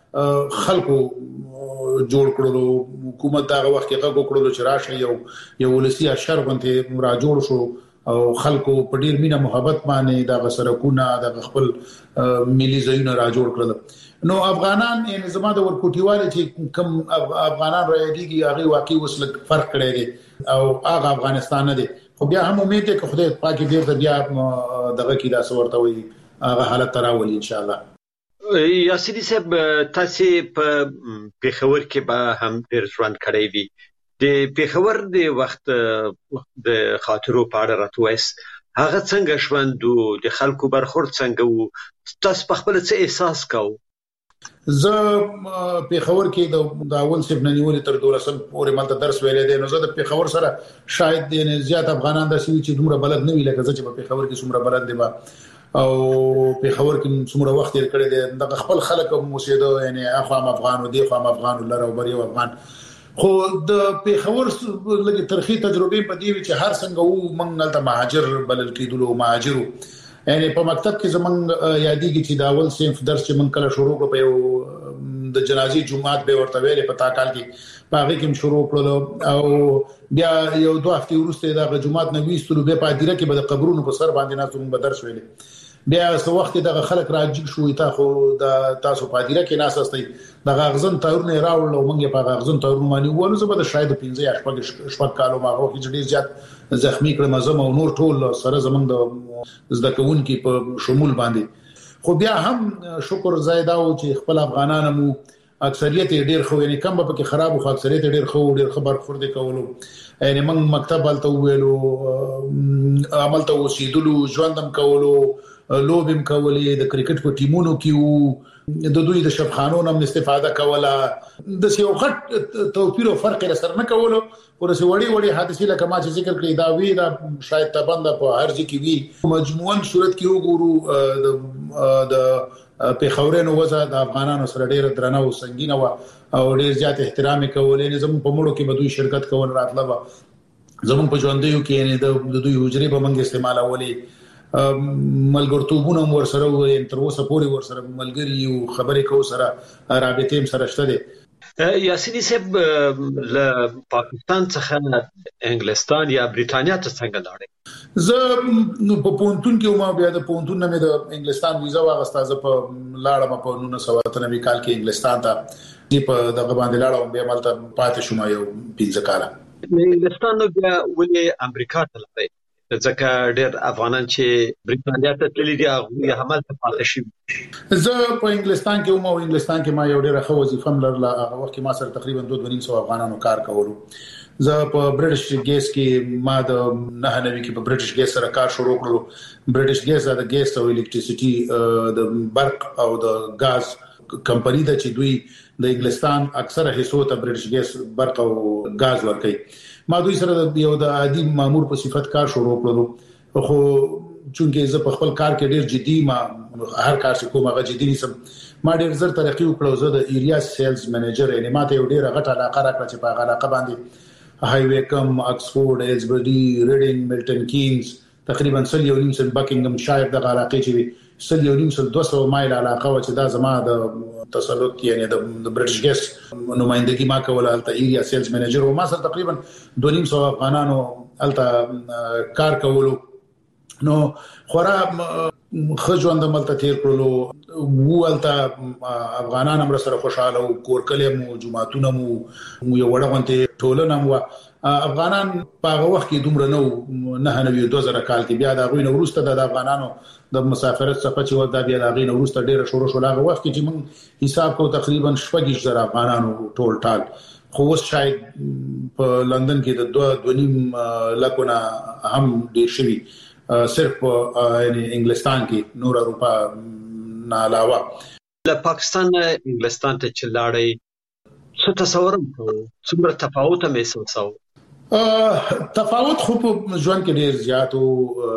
خلکو جوړ کړلو حکومت دا وخت کې هغه کړلو چې راشه یو ولسی اشر باندې را جوړ شو او خلکو په ډیر مینا محبت باندې د سرکونه د خپل ملي ځایونه را جوړ کړل نو افغانان یعنی زما د ورکوټیواله چې کم افغانان راځيږي هغه واقعي وسلک فرق کړی دی او هغه افغانستان نه دی خو بیا هم امید ده چې خدای پاک دې بیا دغه کې دا څورته وي هغه حالت تراولي ان شاء الله یاسینی صاحب تاسو په پیښور کې به هم ډیر ژوند کړی وي د پیښور د وخت د خاطرو په اړه راتويس هغه څنګه ژوند د خلکو برخورد څنګه وو تاسو په خپل څه احساس کاوه زه پیښور کې د اول سیب ننیولې تر 12 پورې مالته درس ویلې دي نو زه د پیښور سره شاید د زیات افغانان د سوي چې دومره بلد نه وی لکه چې په پیښور کې څومره بلد دي او په خبر کې څومره وخت یې کړی دی د خپل خلک موسیده یعنی اخوام افغان او دی خام افغان لره او بریو افغان خو د په خبر لګي ترخی تجربه په دی چې هر څنګه وو موږ ته مهاجر بلل کېدلو مهاجرو یعنی په مکتب کې زمونږ یادېږي چې دا اول صنف درس چې موږ کله شروع کړو په د جنازي جمعات به ورته ویلې په تاکال کې باغې کې شروع کړو او بیا یو دوه هفته وروسته دا جمعات نه ویستلو به په دیره کې به د قبرونو په سر باندې ناسو موږ درس ویلې بیا څو وخت د خلک راځي شو تا خو د تاسو په دیره کې ناساستي د غغزن تورونه راوړل او موږ په غغزن تورونه باندې ونه زبر د شاید 15 شپږ کالو ماغو کې ډیر زیات زخمی کړم زم او نور ټول سره زمونږ د زده کوونکو په شمول باندې خو بیا هم شکر زیاده او چې خپل افغانانو مو اکثریت ډیر خو یعنی کم به کې خراب خو اکثریت ډیر خو ډیر خبر خور دي کولو یعنی موږ مکتب الته ویلو عمل ته وسیدلو ژوندم کولو لوبم کولې د کرکټ په ټیمونو کې وو د دوی د شفخانو نم استفاده کوله د یو غټ توپیر او فرق سره نه کولو ورسې وړي حادثه لکه ما چې ذکر کړی دا وی دا شاید تبند په هر ځای کې وی مجموعاً صورت کې وګورو د په خورینو وزه د افغانانو سره ډیر درنه او سنگینه او ډیر زیات احترام کولې نه زموږ په مړو کې به دوی شرکت کول راتله زموږ په ژوندیو کې نه د دوی حجرې به موږ استعمالولې ملګرتوبونه ور سره ورین تر اوسه پورې ور سره ملګری او خبرې کو سره رابطې سره شته دي یاسینی صاحب له پاکستان څخه انګلستان یا بریټانیا ته څنګه لاړې زه په پونتون کې ما بیا د پونتون نه د انګلستان ویزا واغسته ز په لاړم په 1993 کال کې انګلستان ته دی په دغه باندې لاړم بیا مالته پاتې شوم یو 15 کال انګلستان نو بیا ولې امریکا ته لاړې ځکه ډېر افغانان چې بریټانیا ته تللي دي هغه عمل ته پاتې شي زه په انګلستان کې ما یو ډېر ښه وظیفه لرله هغه وخت ما سره تقریبا 2.5 افغانانو کار کولو زه په برټش ګیس کې ما د 99 کې په برټش ګیس سره کار شروع کړو برټش ګیس د ګیس او الکتریسيټي د برق او د غاز کمپنی د چې دوی د انګلستان اکثره حصو ته برټش ګیس برق او غاز ورکړي ما دوی سره یو د عادي مامور په صفت کار شروع کړو خو چونکه زه په خپل کار کې ډیر جدي ما هر کار چې کوم هغه جدي نسم ما ډیر زر ترقی وکړو زه د ایریا سیلز منیجر یعنی ماته یو ډیر غټه علاقه راکړه چې په هغه علاقه باندې های وی کم اکسفورد ایلزبري ریډینګ ملټن کینز تقریبا 1.5 بکینګم شایر د علاقې چې 200 مایل علاقه و چې دا زما د تسلط یعنی د برټش ګیس نمائندګي ما کوله الته ایریا سیلز منیجر او ما سره تقریبا 2.5 افغانانو الته کار کولو نو خورا خجوند ملته تیر کړلو والته افغانان هم سره خوشاله او کور کلمو جمعهتون مو یو وړغونته ټولنه مو افغانان په هغه وخت کې دومره نو 2000 کال کې بیا د غوینه ورسته د افغانانو د مسافرت څخه چې ودا بیا د غوینه ورسته ډیره شروع شو هغه وخت کې موږ حساب کو تقریبا 2000 افغانانو ټول ټال خو اوس شاید په لندن کې د 2.5 لکونه هم ډیر شوي صرف یعنی انګلستان کې نور اروپا نه علاوه له پاکستان انګلستان ته چلاړې څه تصور کوو څومره تفاوت محسوسو تفاوت خو په ژوند کې ډیر زیات او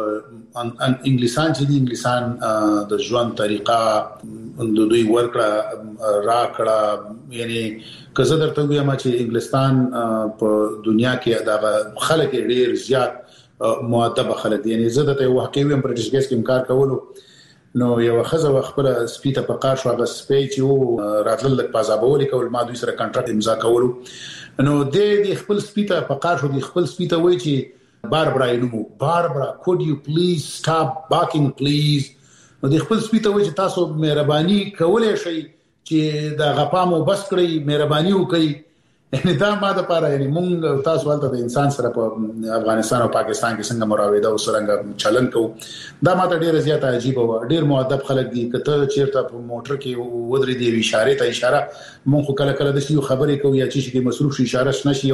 انګلیسان چې دي انګلیسان د ژوند طریقه د دوی ورکړه راکړه یعنی کزه درته وایم چې انګلستان په دنیا کې د خلک ډیر زیات مؤدب خلک یعنی زه ته واقعي ویم برټش ګیس کې کار کولو نو یو خزه خپل سپیته په کار شو غ سپی چې راتل لک پازابول کول ما دوی سره کانټراکټ امضا کولو نو د خپل سپیته په کار شو د خپل سپیته وای چې باربرا نو باربرا could you please stop barking please نو د خپل سپیته وای چې تاسو مهرباني کولای شئ چې دا غپامو بس کړئ مهرباني وکړئ یعنی دا ماده لپاره یعنی مونږ تاسو ولته د انسان سره په افغانستان او پاکستان کې څنګه مراوده او څنګه چلن کو دا ماده ډیره زیاته عجیب و ډیر مؤدب خلک دي کته چیرته په موټر کې ودرې دی اشاره ته اشاره مونږ کله کله د شي خبرې کوي یا چې کې مصروف شي اشاره نشي او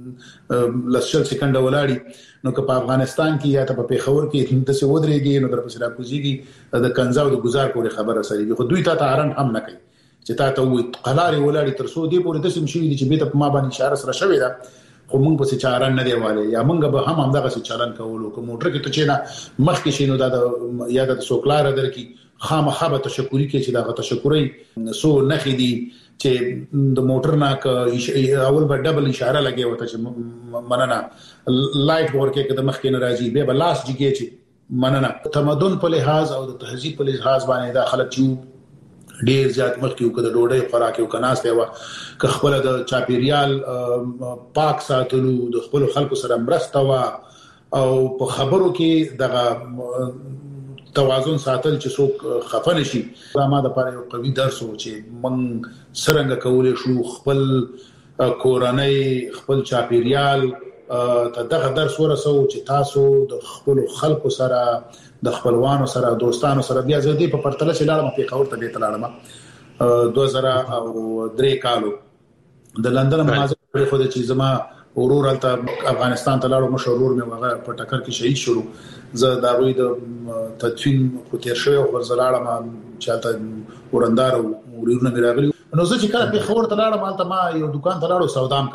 لسل سکند ولاړی نو که په افغانستان کې یا ته په پیښور کې د څه ودرېږي نو در په سره کوزيږي د کنځاو د گزار کولې خبره سره خو دوی ته هرن هم نه کوي چې تا ته وي قلاري ولاړی تر څو دی پورې د سیم شي چې به ته ما باندې اشاره سره شوې ده خو موږ په چاره نه دی والي یا موږ به هم همدغه چلن کولو کوم موټر کې ته چې نه مخ کې شینو دا یا د سوکلار درکې خامخا به تشکرې کې چې دا تشکرې سو نه خېدي چې د موټر نه اول به ډبل اشاره لګي وته چې مننه لایټ ورکه کې د مخ کې ناراضي به لاس جګي چې مننه تمدن په لحاظ او د تهذیب په لحاظ باندې دا خلک چې ډیر زیات مخ کې وکړه ډوډۍ خوراک یو کناسته و که خپل د چاپیریال پاک ساتلو د خپل خلکو سره مرسته و او په خبرو کې دغه توازن ساتل چې څوک خفن شي دا ما د پاره یو قوي درس و چې من سرنګ کولې شو خپل کورنۍ خپل چاپیریال ته دغه درس ورسو چې تاسو د خپل خلکو سره د خپلوانو سره دوستانو سره بیا زه په پرتله چې لاړم په خبر ته به تلاړم 2003 کالو د لندن مناظره پر خو د چې زما ورور ته افغانستان ته لاړو مشهور مې وغه په ټکر کې شهید شو زه دا وی د تدفین خو تیر شوی او ورزلاړم چاته ورندار ورونه میراغلی نو زه چې کله په خبر ته لاړم مالته ما یو دکان ته لاړو سودام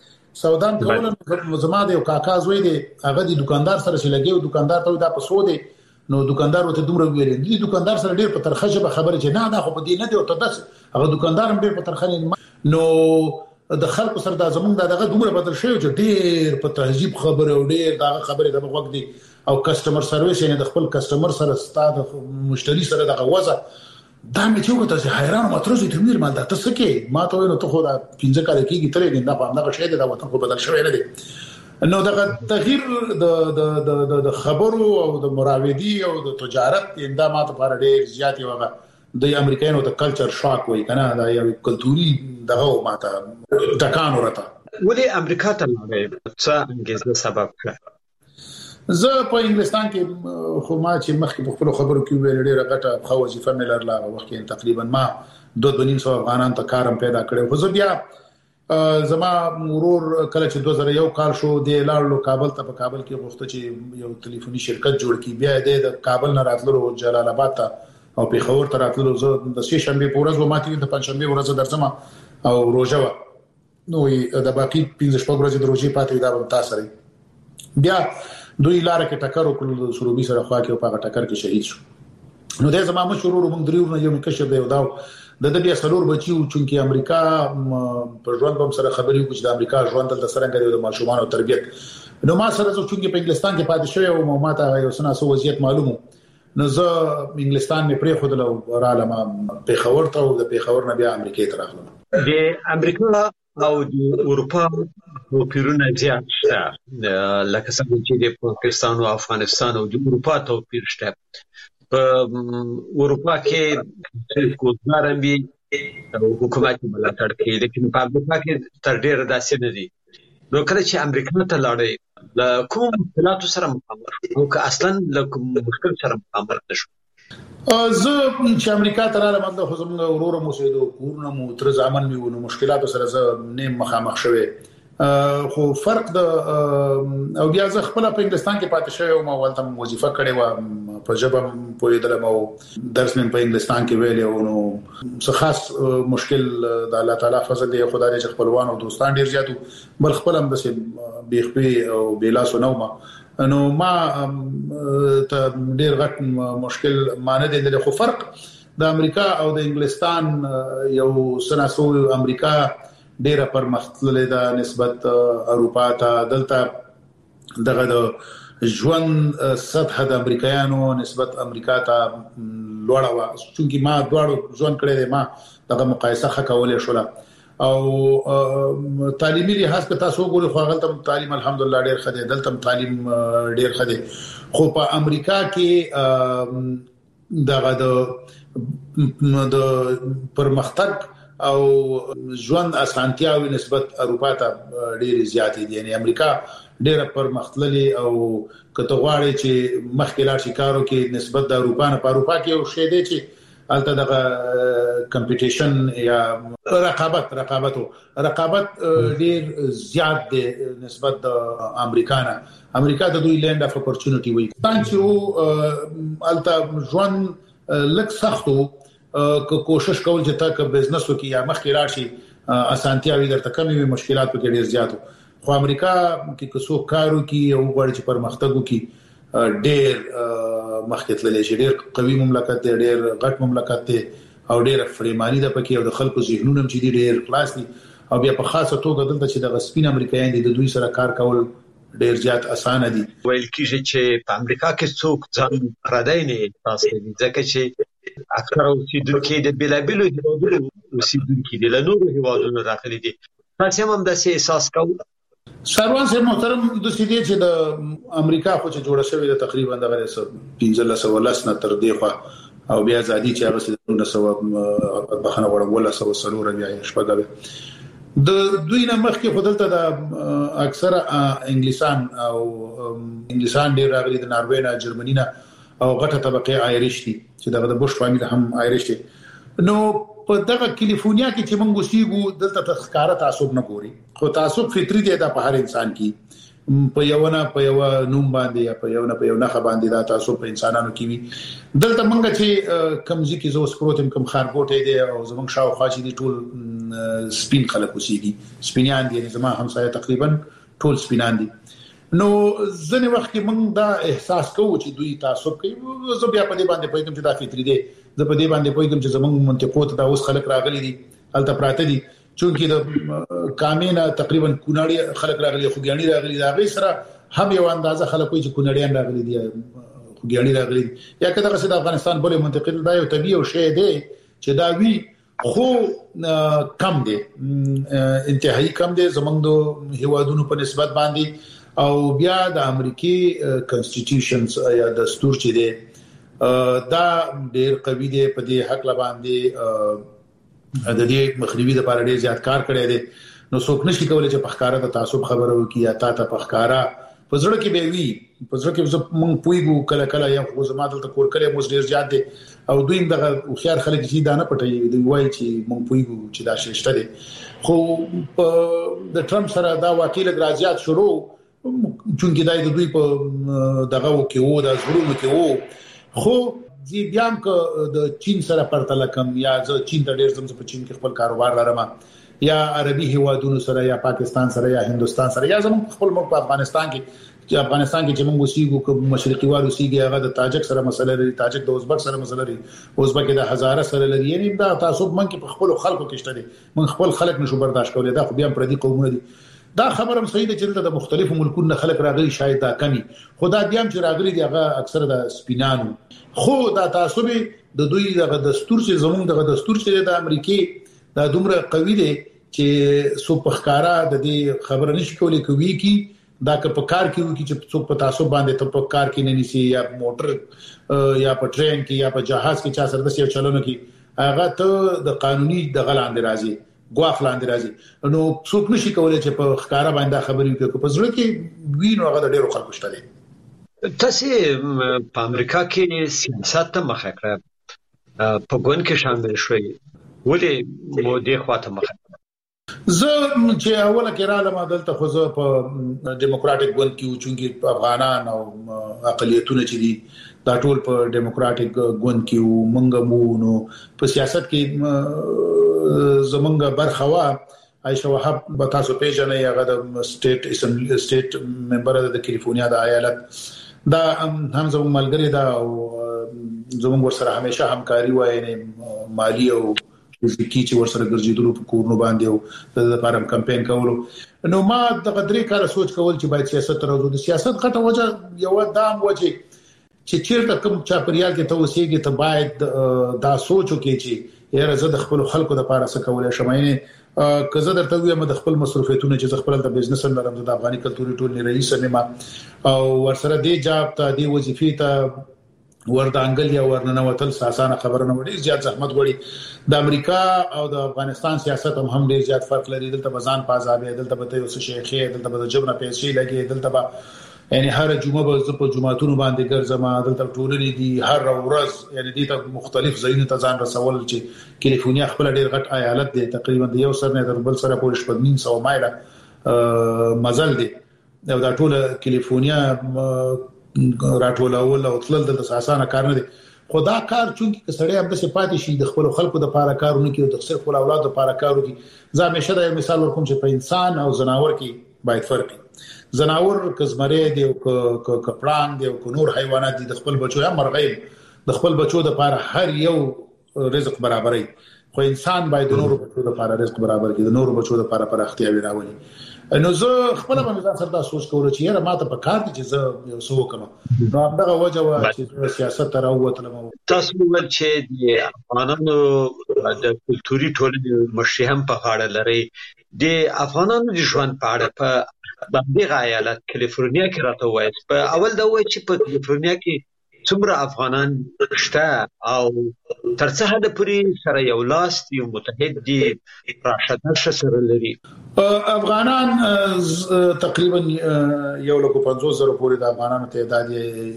کول زما د یو کاکا زوی دی هغه د دکاندار سره چې لګیو دکاندار ته دا په سو دی نو دکاندار وته دومره ویل دي دکاندار سره ډیر په ترخه ژبه خبره چې نه خو په دې نه دی او ته داس هغه دکاندار هم ډیر په ترخه نو د خلکو سره د زمونږ دغه دومره بدل شوی چې ډیر په تهذیب خبره او ډیر دغه خبره د وګ دي او کسٹمر سرویس یعنی د خپل کسٹمر سره ستاد مشتری سره دغه وځه دا مې چې وګورم چې حیران متروزي ترمیر مال دا تاسو کې ما ته نو ته خو دا 15 کال کېږي ترې نه په هغه شی دا وطن خو بدل شوی نه دی نو دغه تغییر د خبرو او د مراودي او د تجارت اندامات لپاره ډیر زیات وغه د امریکایانو د کلچر شاک وای کنه دا یو کلتوري دغه ماته ټکان ورته ولې امریکا ته لاړې څه انګیزه سبب کړ زه په انګلستان کې خو ما چې مخکې په خپل خبرو کې ویل ډیره غټه خو وظیفه مې لرله وخت کې تقریبا ما 2.5 افغانان ته کارم پیدا کړو خو زه بیا زما مرور کله چې 2001 کال شو د لاړو کابل ته په کابل کې غوښته چې یو ټلیفوني شرکت جوړ کړي بیا د کابل نه راتلو جلال آباد ته او په خبر ته راتلو زه د سې شنبه پورز و ماتي د پنځشنبه ورځ درځم او روزه نو د باقي 15 ورځې د روزي پاتې دا تاسو سره بیا دوی لار کې ټکر وکړل د سروبي سره خوا کې په ټکر کې شهید شو نو د زما مشهور موږ دریو نه یو کشف دی دا د بیا سلور بچیو چې امریکا په ژوند بم سره خبرې وکړي د امریکا ژوند د سرنګ د ماشومان او تربيت نو ما سره چې په انګلستان کې پاتې شوی او ما ته یو سنا سو وضعیت معلومو نو زه انګلستان مې پرې خود له عالم په خبر ته او د په خبر نه بیا امریکا ته راغلم د امریکا او د اروپا توپیرونه زیات شته لکه څنګه چې د پاکستان او افغانستان او د اروپا توپیر شته په اروپا کې کوزارم بي حکومت ملاتړ کوي لیکن په امریکا کې تر ډیره داسې نه دي نو کله چې امریکا ته لاړې له کوم مشکلاتو سره مخامخ او که اصلا له کوم مشکل سره مخامخ نشو زه چې امریکا ته راغلم د خصوصا اورور موسیدو کورونه مو تر ځامن میونو مشکلاتو سره زه نه مخامخ شوه خو فرق د او بیا زه خپل په انګلستان کې پاتې شوی او ما ولته وظیفه کړې و په ژبه پوهېدل او درس مې په انګلستان کې ویل او نو څه خاص مشکل د الله تعالی فضل دی خدای دې خپلوان او دوستان ډیر زیاتو بل خپل هم د بیخپي او بلا سنوما نو ما ته ډیر غټ مشکل مانه دي خو فرق د امریکا او د انګلستان یو سناسو امریکا ډیره پرمختللې ده نسبت اروپا ته دلته دغه د ژوند سطح د امریکایانو نسبت امریکا ته لوړه و چې ما دواړو ژوند کړی ما دغه مقایسه کولې شو او تعلیمي لحاظ په تاسو ګورئ خو غلطه تعلیم الحمدلله ډیر خدای دلته تعلیم ډیر خدای خو په امریکا کې دغه د پرمختګ او ژوند اسانتیاوي نسبت اروپا ته ډېر زیات دي یعنی امریکا ډېر پرمختللي او کته غواړي چې مخکې لاړ شي کارو کې نسبت د اروپا نه په اروپا کې یو شی دی چې البته دغه کمپټیشن یا رقابت ډېر زیات دی نسبت د امریکا نه امریکا د دوی لینډ اف اپورچونټی وي چې البته ژوند لږ سختو که کوشش کول چې تا که بزنس وکي یا مخکې راشي اسانتیاوي درته کمی وي مشکلات پکې ډیر زیاتو خو امریکا کې کسو کارو کې او غواړي چې پرمختګ وکړي ډېر مخکې تللی شي، ډېر قوي مملکت دی، ډېر غټ مملکت دی او ډېر فریمانی ده پکې او د خلکو ذهنونه چې ډېر خلاص دي او بیا په خاصه توګه دلته چې د غسپین امریکایان دي د دوی سره کار کول ډېر زیات اسانه دي. ویل کېږي چې په امریکا کې څوک ځان پردی نه احساس کوي ځکه چې اکثره اوسیدونکي د بیلابیلو هیوادونو اوسیدونکي دي، له نورو هیوادونو راغلي دي. تاسو هم داسې احساس کوئ؟ سروان صاحب محترم، د سیدې چې د امریکا خو چې جوړه شوې ده تقریبا د 1510 نه تر دې خوا او بیا ازادي چې هغه د 1900 بخنه وړول سو سلور بیا شپږه د دوی نه مخکې خدلته د اکثره انګلیسان ډیر راغلي د ناروې نه، جرمني نه او غټه طبقه آیریش دي چې دغه د بوش فامیل هم آیریش دي. نو په دغه کیلیفورنیا کې چې موږ اوسېږو دلته تخکاره تعصب نه ګوري، خو تعصب فطري دی د په هر انسان کې، په یو نوم باندې یا په یو نه باندې دا تعصب په انسانانو کې وي. دلته موږ چې کمزې کې زو سپروتم کم خارګوټې دي او زمونږ شاوخوا چې دي ټول سپین خلک اوسېږي، سپینان دي، زما همسایه تقریبا ټول سپینان دي. نو ځنې وخت کې موږ دا احساس کوو چې دوی تعصب کوي. زه بیا په دې باندې پوهیږم چې دا فطري دی، زه په دې باندې پوهیږم چې زمونږ منطقو ته دا اوس خلک راغلي دي هلته پراته دي، چونکی د کامینا تقریبا کونړی خلک راغلي، خوګیانی راغلي، دا غي سره هم یو اندازه خلک وي چې کونړیان راغلي دي، خوګیانی راغلي، یا کله د افغانستان بلې منطقې دا یو طبيعي او شی دی چې دا وی خو کم دی، انتهایی کم دی زمونږ د هیوادونو په نسبت باندې. او بیا د امریکای کانسټیټیوشنز یا دستور چې دی دا ډیر قوي دی په دې حق باندې د دې مخنیوي لپاره ډیر زیات کار کړی دی. نو څوک نشي کولای چې په ښکارا د تعصب خبره وکړي یا تا ته په ښکارا په زړه کې به وي، په زړه کې موږ پویګو کله کله یا خو زما دلته کور کله مو ډیر زیات دي او دوی دغه خيار خلک چې دا نه پټي دوی وایي چې موږ پویګو چې دا شته دي. خو د ټرمپ سره دا واقعي لګرازيات شروع چونکی دای د دوی په دغه کې وو د زړونو کې وو، خو زی بیا هم که د چین سره پرتله کم یا زه چین ته ډیر زم په چین کې خپل کاروبار لرم یا عربي هیوادونو سره یا پاکستان سره یا هندستان سره یا زموږ خپل ملک په افغانستان کې چې موږ اوسېږو کوم مشرقي وال اوسېږي هغه د تاجک سره مسله لري، تاجک د ازبک سره مسله لري، ازبک د هزاره سره لري. یعنی دا تعصب من کې په خپل خلکو کې شته دي، من خپل خلک نشو برداشت کولای. دا خو بیا پردي قومونه دي. دا خبره هم صحیح ده چې د مختلفو ملکونو خلک راغلي، شاید دا کمی، خو دا بیا هم چې راغلي دي هغه اکثره د سپینانو. خو دا تعصب د دوی د دستور چې زموږ د دستور چې د امریکای دا دومره قوي دی چې سو پخکارا د دې خبره نشي کولای کوي کی دا که په کار کې وي چې څوک په تعصب باندې ته په کار کې نه نيسي یا موټر یا په ټرین کې یا په جهاز کې چا سره د سیو چلونو کې هغه ته د قانوني د غلاندې راځي، غواخ لاندې راځي. نو څوک نشي کولای چې په ښکارا باندې خبرې وکړي، په ځل کې وینو هغه د ډیرو خلکو شته دي. تاسو په امریکا کې سیاست ته مخه کړه، په ګوند کې شامل شوي، ولې مو دې خواته مخه؟ زه چې اوله کې رالم دلته خو زه په ډیموکراټک ګوند کې چونګي افغانان او اقلیتونه چې دي دا ټول په ډیموکراټک ګوند کې مونږ مو نو په سیاست کې زمونږ برخوا عائشہ وهاب به تاسو پیژنئ، هغه د سټیټ ممبر د کیلیفورنیا د ایالت دا هم زموږ ملګری دا او زموږ ورسره همیشه همکاري وای نه مالی او فزیکی چې ورسره ګرځیدلو په کورونو باندې او د لپاره کمپاین کولو. نو ما د قدرې کار سوچ کول چې باید سیاست راوځو. د سیاست غټه وجه یو دام وجه چې چیرته کوم چاپریال کې ته اوسېږي ته باید دا سوچ وکړي چې یاره زه د خپل خلکو لپاره څه کولای شم. یعنی کزه درته وایم د خپل مصرفیتونه چې خپل د بزنس لرم، د افغاني کلتوري ټولنې رئیس مې او ورسره دی جاب ته دی وظیفې ته وردانګل یا ورننوتل ساسانه خبره نه وړي، زیات زحمت وړي. د امریکا او د افغانستان سیاست هم ډیر زیات فرق لري. دلته بزان پازابې، دلته به یو څه شیخې، دلته به جبنه پیسې لګي، دلته به یعنی هر جمعه به په جمعهتون باندې ګرځم، دلته ټولنې دي هر ورځ، یعنی دي ته مختلف ځایونو ته ځان رسول چې کیلیفورنیا خپل ډیر غټ ایالت دی، تقریبا د یو سر نه تر بل سره پورې 900 مایله مزل دی او دا ټول کیلیفورنیا راټولول او تلل د اساسانه کار نه دي. خدا کار چونکی کسړی هم د صفات شي د خپل خلکو د لپاره کارونه کوي، د خپل اولاد لپاره کار کوي. زه همیشه دا مثال ورکوم چې په انسان او زناور کې باید فرق زناور کزمره دی او کپړان دی او نور حیوانات دي د خپل بچو یا مرغۍ د خپل بچو د لپاره هر یو رزق برابرای خو انسان باید د نور بچو د لپاره رزق برابر کړي د نور بچو د لپاره پر اختیار راولي نو زه خپل باندې ځان سره دا سوچ کول چې یاره ماته په کار دي چې زه یو څه وکم نو هغه وجه وا چې سیاست راووتلم تاسو ول چې د افغانانو د کلتوري ټولنې مشر هم په غاړه لري د افغانانو د ژوند په اړه په دغه ایالت کالیفورنیا کې راته وایي په اول دا وایي چې په کالیفورنیا کې څومره افغانان شته او تر څه حد پورې سره یو لاس یو متحد دي راشد سره لري افغانان تقریبا 150,000 پورې د افغانانو تعداد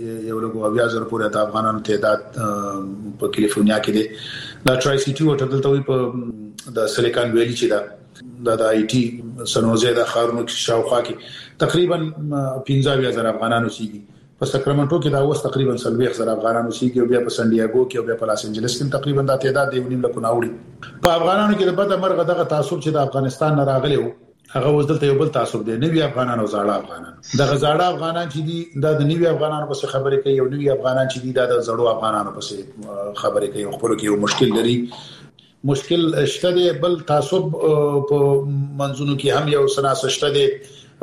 1,000 پورې د افغانانو تعداد په کالیفورنیا کې دي دا ټرای سيټي وټر دلته وي په د سیلیکان ویلي چې دا د آی ټي سنوزه د خارونو شاوخوا کې تقریبا 15,000 افغانانو سيږي په ساکرامنټو کې دا اوس تقریبا 30,000 افغانانو سيږي او بیا په سان ډیاګو کې او بیا په لاس انجلس کې تقریبا دا تعداد دی 1.5 لک ناوړي په افغانانو کې د بده مرغه دغه تعصب چې د افغانستان نه راغلی وو هغه اوس دلته یو بل تعصب دی نوی افغانان او زاړه افغانان دغه زاړه افغانان چې دي دا د نوی افغانانو په خبرې کوي او نوی افغانان چې دي دا د زړو افغانانو په خبرې کوي خپل کې یو مشکل لري مشکل شته دی بل تعصب په منځونو کې هم یو سناس شته دی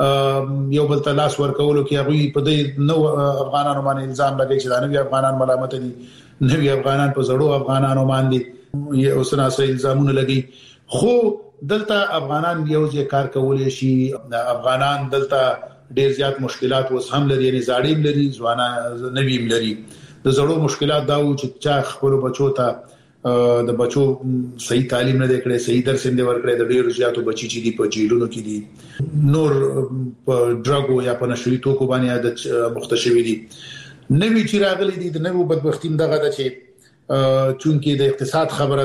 یو بل تلاش ورکولو کې هغه په دې نو افغانانو باندې الزام لګی چې دا نوی افغانان ملامت دي نوی افغانان په زړو افغانانو باندې یو سناس الزامونه لګي خو دلته افغانان یو ځای کار کولای شي افغانان دلته ډیر زیات مشکلات وس هم لري یعنی زاړیم لري ځوانان نویم لري د زړو مشکلات دا و چې چا خپل بچو ته د بچو صحیح تعلیم نه کړي صحیح درس نه ورکړي د ډیرو زیاتو بچی چې دی په جیلونو کې دي نور په ډراګو یا په نشوي توکو باندې عادت مختشوي دي نوی چې راغلي دي د نوو بدبختیم دغه د چې چونکی د اقتصاد خبره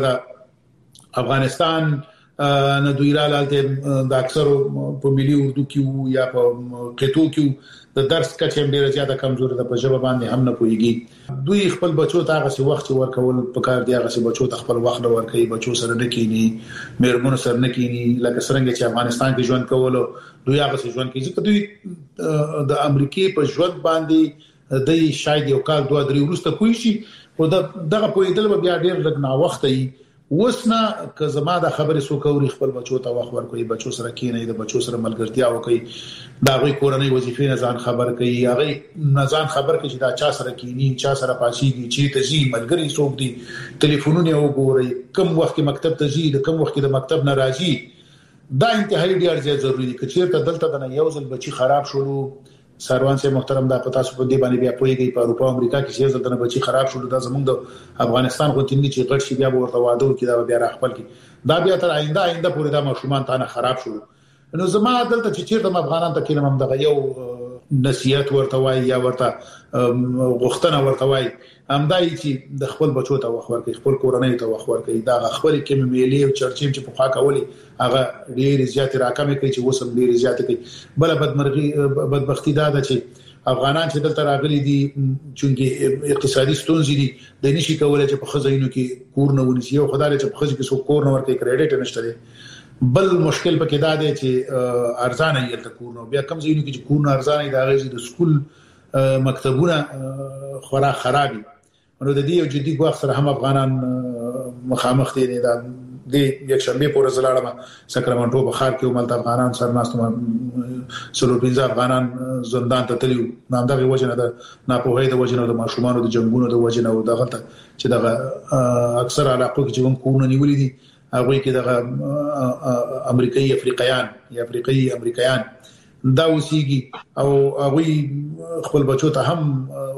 ده افغانستان نه دوی رالته د اکثر په ملي اردو کې یا په قطو کې د درس کچې ډیره زیاته کمزوري ده په ژبه باندې هم نه پويږي دوی خپل بچو ته هغه څه وخت ورکول په کار دی هغه څه بچو ته خپل وخت ورکړي بچو سره نه کینی مېرمن سره نه کینی لکه څنګه چې افغانستان کې ژوند کولو دوی هغه څه ژوند کوي چې دوی د امریکای په ژوند باندې د شاید یو کال 2-3 وروسته کوي شي او دغه پویدل بیا ډیر لږ نا وخت ای وسنه که زما د خبرې سو کوي خپل بچو ته وخت ورکوي بچو سره کینې د بچو سره ملګرتیا وکړي دا غوي کورنۍ وظیفې نه ځان خبر کوي هغه نه ځان خبر کوي چې دا چا سره کینی چا سره پاسيږي چې ته زی ملګری څوک دي ټلیفونونه وګوري کوم وخت کې مکتب ته ځي کوم وخت کې د مکتب نه راځي دا انتهایی ډیر ضروری دي چې چیرته دلته د یو ځل بچي خراب شولو سروان سے محترم دا پتا سو په دې باندې بیا پويږي په اروپا امریکا کې چې ځل د بچي خراب شول دا زمونږ د افغانستان خو تنګي چې غټ شي بیا ورته واده وکړي دا بیا راخپل کی دا بیا تر آینده پورې دا مشرومان ته خراب شول نو زما دلته چې چیرته افغانان ته کلم هم دغه یو نصيحت ورته وای یا ورته غوښتنه ورته وای همدای چې د خپل بچو ته وخت ورکړي خپل کورنۍ ته وخت ورکړي دا خپل کې میلي او چرچیم چې په خوا کولي هغه ډیر زیات راکمه کوي چې وسم ډیر زیات کوي بل بدبختی دا ده چې افغانان چې دلته راغلي دي چې اقتصادي ستونزې دي د نشي کولای چې په خزینو کې کور نه ونیسي او خدای چې په خزې کې څو کور نه ورکړي کریډټ نشته بل مشکل پکې دا دی چې ارزانه یې ته کور نه بیا کم ځینو کې چې کور نه ارزانه دا غږی د سکول مکتبونه خورا خرابي نو د دې یو جدي ګواښ سره هم افغانان مخامخ دي دا د یک شنبه پورې زلاړه ساکرامنټو بخار کې وملت افغانان سرناستو سلو 15 افغانان زندان ته تلو نام دغه وجنه د ناپوهۍ د وجنه د ماشومان د جنگونو د وجنه او دغه چې دغه اکثر علاقو کې چې کوم نیولې دي هغه کې دغه امریکایي افریقایان یا افریقایي امریکایان دا وسیږي او هغه خپل بچو ته هم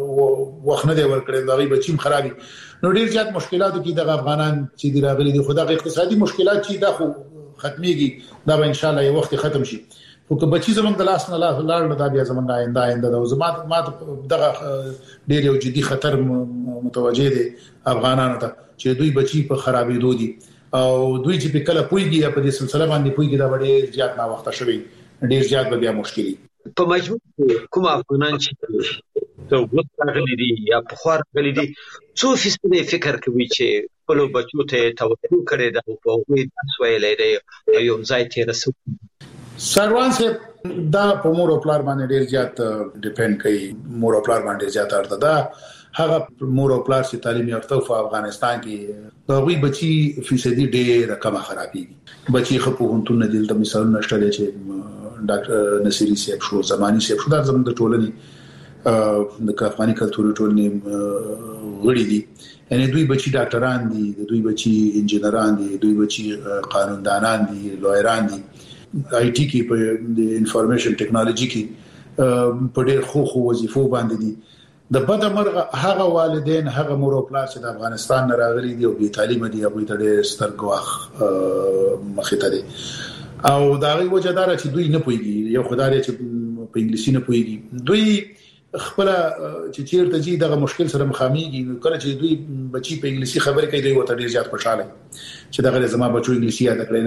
وخت نه دی ورکړی دا غي بچیم خرابي نو ډیر زیات مشکلاتو کې د افغانان چې دی راغلي دي خدای اقتصادي مشکلات چې دا خو ختميږي دا به ان شاء الله یو وخت ختم شي خو که بچی زمونږ د لاس نه لاړ دا بیا زمونږ آینده دا زما دغه ډیر یو جدي خطر متوجه دي افغانانو ته چې دوی بچی په خرابېدو دي او دوی چې په کله پويږي په دې سلسله باندې پويږي دا ډیر زیات نا وخت شوی ډیر زیات بیا مشکلي په مجموع کوم افغانان چې ته وڅغلي دي یا په خور غلي دي څو فیصد فکر کوي چې خپل بچو ته توجه کړي دا په وې تاسو ویلې دی یو ځای ته رسو سروان صاحب دا په مور او پلار باندې ډیر زیات ډیپند کوي. مور او پلار باندې زیات اړه ده. هغه مور او پلار چې تعلیم یافته په افغانستان کې دا وی بچي فیصدي ډیر کم خرابېږي. بچي خپل هنتون نه دي. د مثال نشته چې ډاکټر نصيري صاحب شو، زماني صاحب شو، دا زموږ د ټولنې د افغاني کلتوري ټولنې غړي دي. یعنی دوی بچي ډاکټران دي، دوی بچي انجنیران دي، دوی بچي قانوندانان دي، لویران دي، آی ټي کې په د انفارمیشن ټیکنالوژي کې په ډېر خو وظیفو باندې دي. د بدمرغه هغه والدین، هغه مور او پلار چې د افغانستان نه راغلي دي او بې تعلیم دي، هغه ته ډېر ستر ګواښ مخې ته دي. او دا غي وجدار چې دوی نه پويږي، یو خدای چې په انګلیسي نه پويږي، دوی خپل چې چیرته جی دغه مشکل سره مخامېږي. کله چې دوی بچي په انګلیسي خبرې کوي، دوی وته ډیر زیات خوشاله چې دغه زما بچو انګلیسي یاد کړي.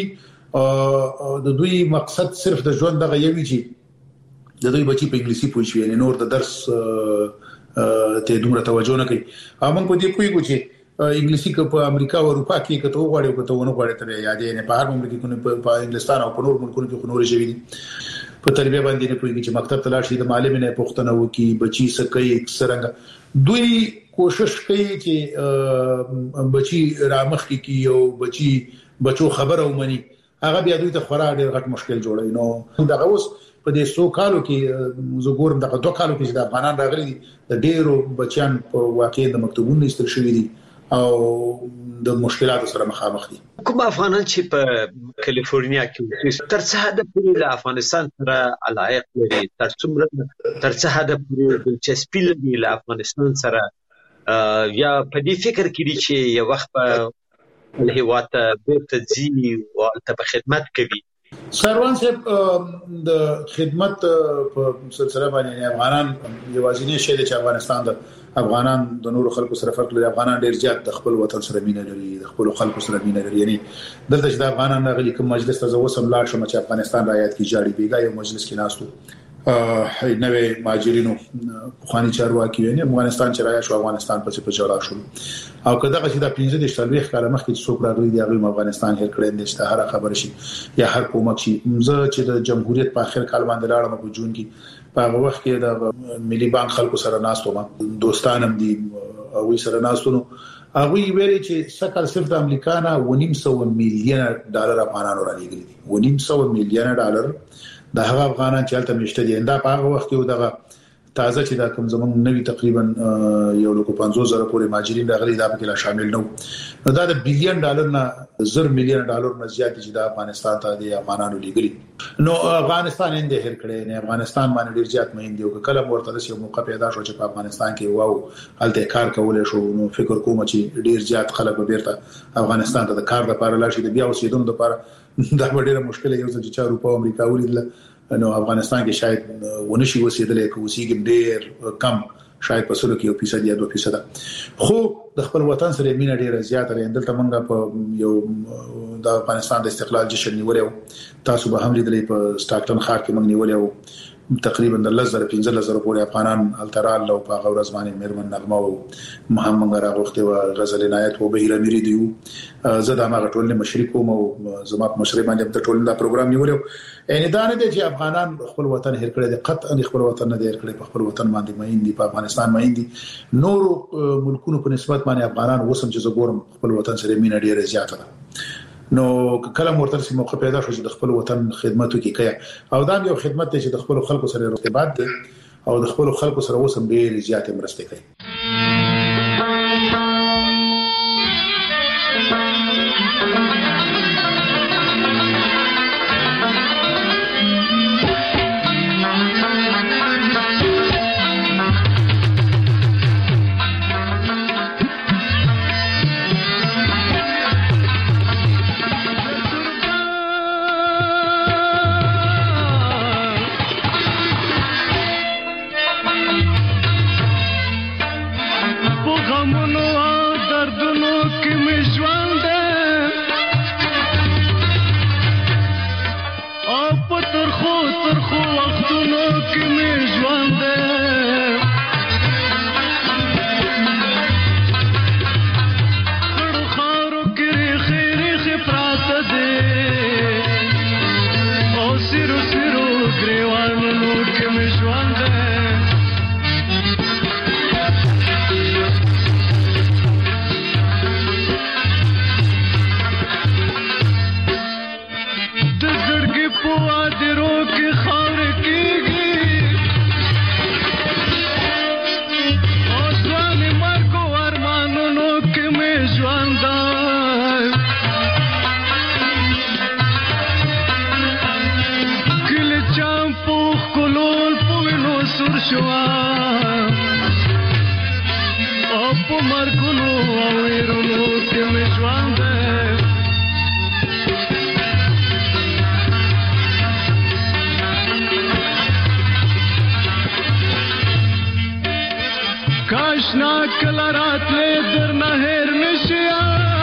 نه دوی مقصد صرف د ژوند دغه یوي چې د دوی بچي په انګلیسي پوه شي، یعنی نور د درس ته دومره توجه نه کوي. موږ په دې پوهیږو چې انګلیسي په امریکا او اروپا کې کته وغواړي او کته ونه غواړي ته یادې نه په هر مملکت کې په انګلستان او په نور ملکونو کې نور شوی دي. په تربیه باندې نه پوهیږي چې مکتب ته لاړ شي، د معلم نه پوښتنه وکړي، بچي سکه څنګه. دوی کوشش کوي چې بچي رامخ کې او بچو خبره ومني. هغه بیا دوی ته خورا ډېر غټ مشکل جوړوي. نو دغه اوس په دې 100 کالو کې زګورم دغه 2 کالو کې چې د افغانان راغلي دي، د ډېرو بچیان په واقع د مکتبونو ایستل شوی دي او د مشکلاتو سره مخامخ دي. کوم افغانان چې په کالیفورنیا کې تر څه حد پورې د افغانستان سره علاقه لري، تر څه حد پورې دلچسپي لري له افغانستان سره، یا په دې فکر کې دي چې یو وخت په هیواد ته بیرته ځي او ته خدمت کوي؟ سروان صاحب د خدمت په سلسله باندې افغانان یوازینی شی چې افغانستان د افغانان د نورو خلکو سره فرق لري. افغانان ډیر زیات د خپل وطن سره مینه لري، د خپل خلکو سره مینه لري. یعنی دلته چې د افغانان راغلي کوم مجلس ته زوسم لا شم چې افغانستان رایت کی جاړي بیګا یو مجلس کې ناستو نوې ماجرینو خواني چارواکي، یعنی افغانستان چې رایا شو، افغانستان په جوړا شو. او کله چې د 15 شلويخ کاله مخکې څوک راغلي دی هغه افغانستان هر کړي د اشتهار خبر شي یا هر کومک شي. زه چې د جمهوریت په اخر کال باندې لاړم په جون کې، په هغه وخت کې د ملي بانک خلکو سره ناستو، ما دوستانم دي او سره ناستو. هغه ویلي چې سکه صرف د امریکا نه $900 میلیون ډالر افغانانو راغلي دي. $900 میلیون ډالر د هغه افغانان چې هلته مشته دي. دا په هغه وخت کې دغه تازه چې دا کوم زمون نوی تقریبا 1.50,000 پورې ماجرین راغلي، دا پکې لا شامل نو. دا د $1 بلین نه $1 میلیون نه زیات چې د افغانستان ته د افغانانو لګري. نو افغانستان انده هر کړي نه، افغانستان باندې ډیر زیات مهین دی. او کله ورته یو موقع پیدا شو چې په افغانستان کې واو هلته کار کول شو، نو فکر کوم چې ډیر زیات خلک به بیرته افغانستان ته د کار لپاره لاړ شي، د بیا اوسېدونکو لپاره دا ډیره مشکله یو چې اروپا او امریکا ولیدل. نو افغانستان کې شاید ونشي وسیدلې، کوسیګم ډیر کم، شاید په سلو کې 1% یا 2%. خو د خپل وطن سره مینه ډیره زیاته لري. دلته موږ په یو د افغانستان د استقلال جشن نیولې، تاسو به هم لیدلې په سټاکټن ښار کې موږ نیولې. تقریبا د 15,000 پورې افغانان الترال او په غورز باندې مېرمن نغمه او محمد راغوخته او غزل عنایت او بهیر اميري دیو. زه د هغه ټولنې مشرک کوم او زما په مشرۍ باندې د ټولنې دا پروګرام نیولې. یعنی دا نه دي چې افغانان خپل وطن هر کړی دي، قطعا خپل وطن نه دی هر کړی، په خپل وطن باندې مین دي، په افغانستان مین دي. نور ملکونو په نسبت باندې افغانان وسم چې زګورم خپل وطن سره مینه ډیره زیاته ده. نو کله مرتل سي موقع پیدا شو چې د خپل وطن خدمت وکړي، او دا یو خدمت دی چې د خپل خلکو سره ارتباط دی او د خپل خلکو سره وسم ډیر زیات مرسته کوي. سور شوا او په مرګونو او ويرونو کې مې ژوند کاشنا کله راتلې در نه هېر نشي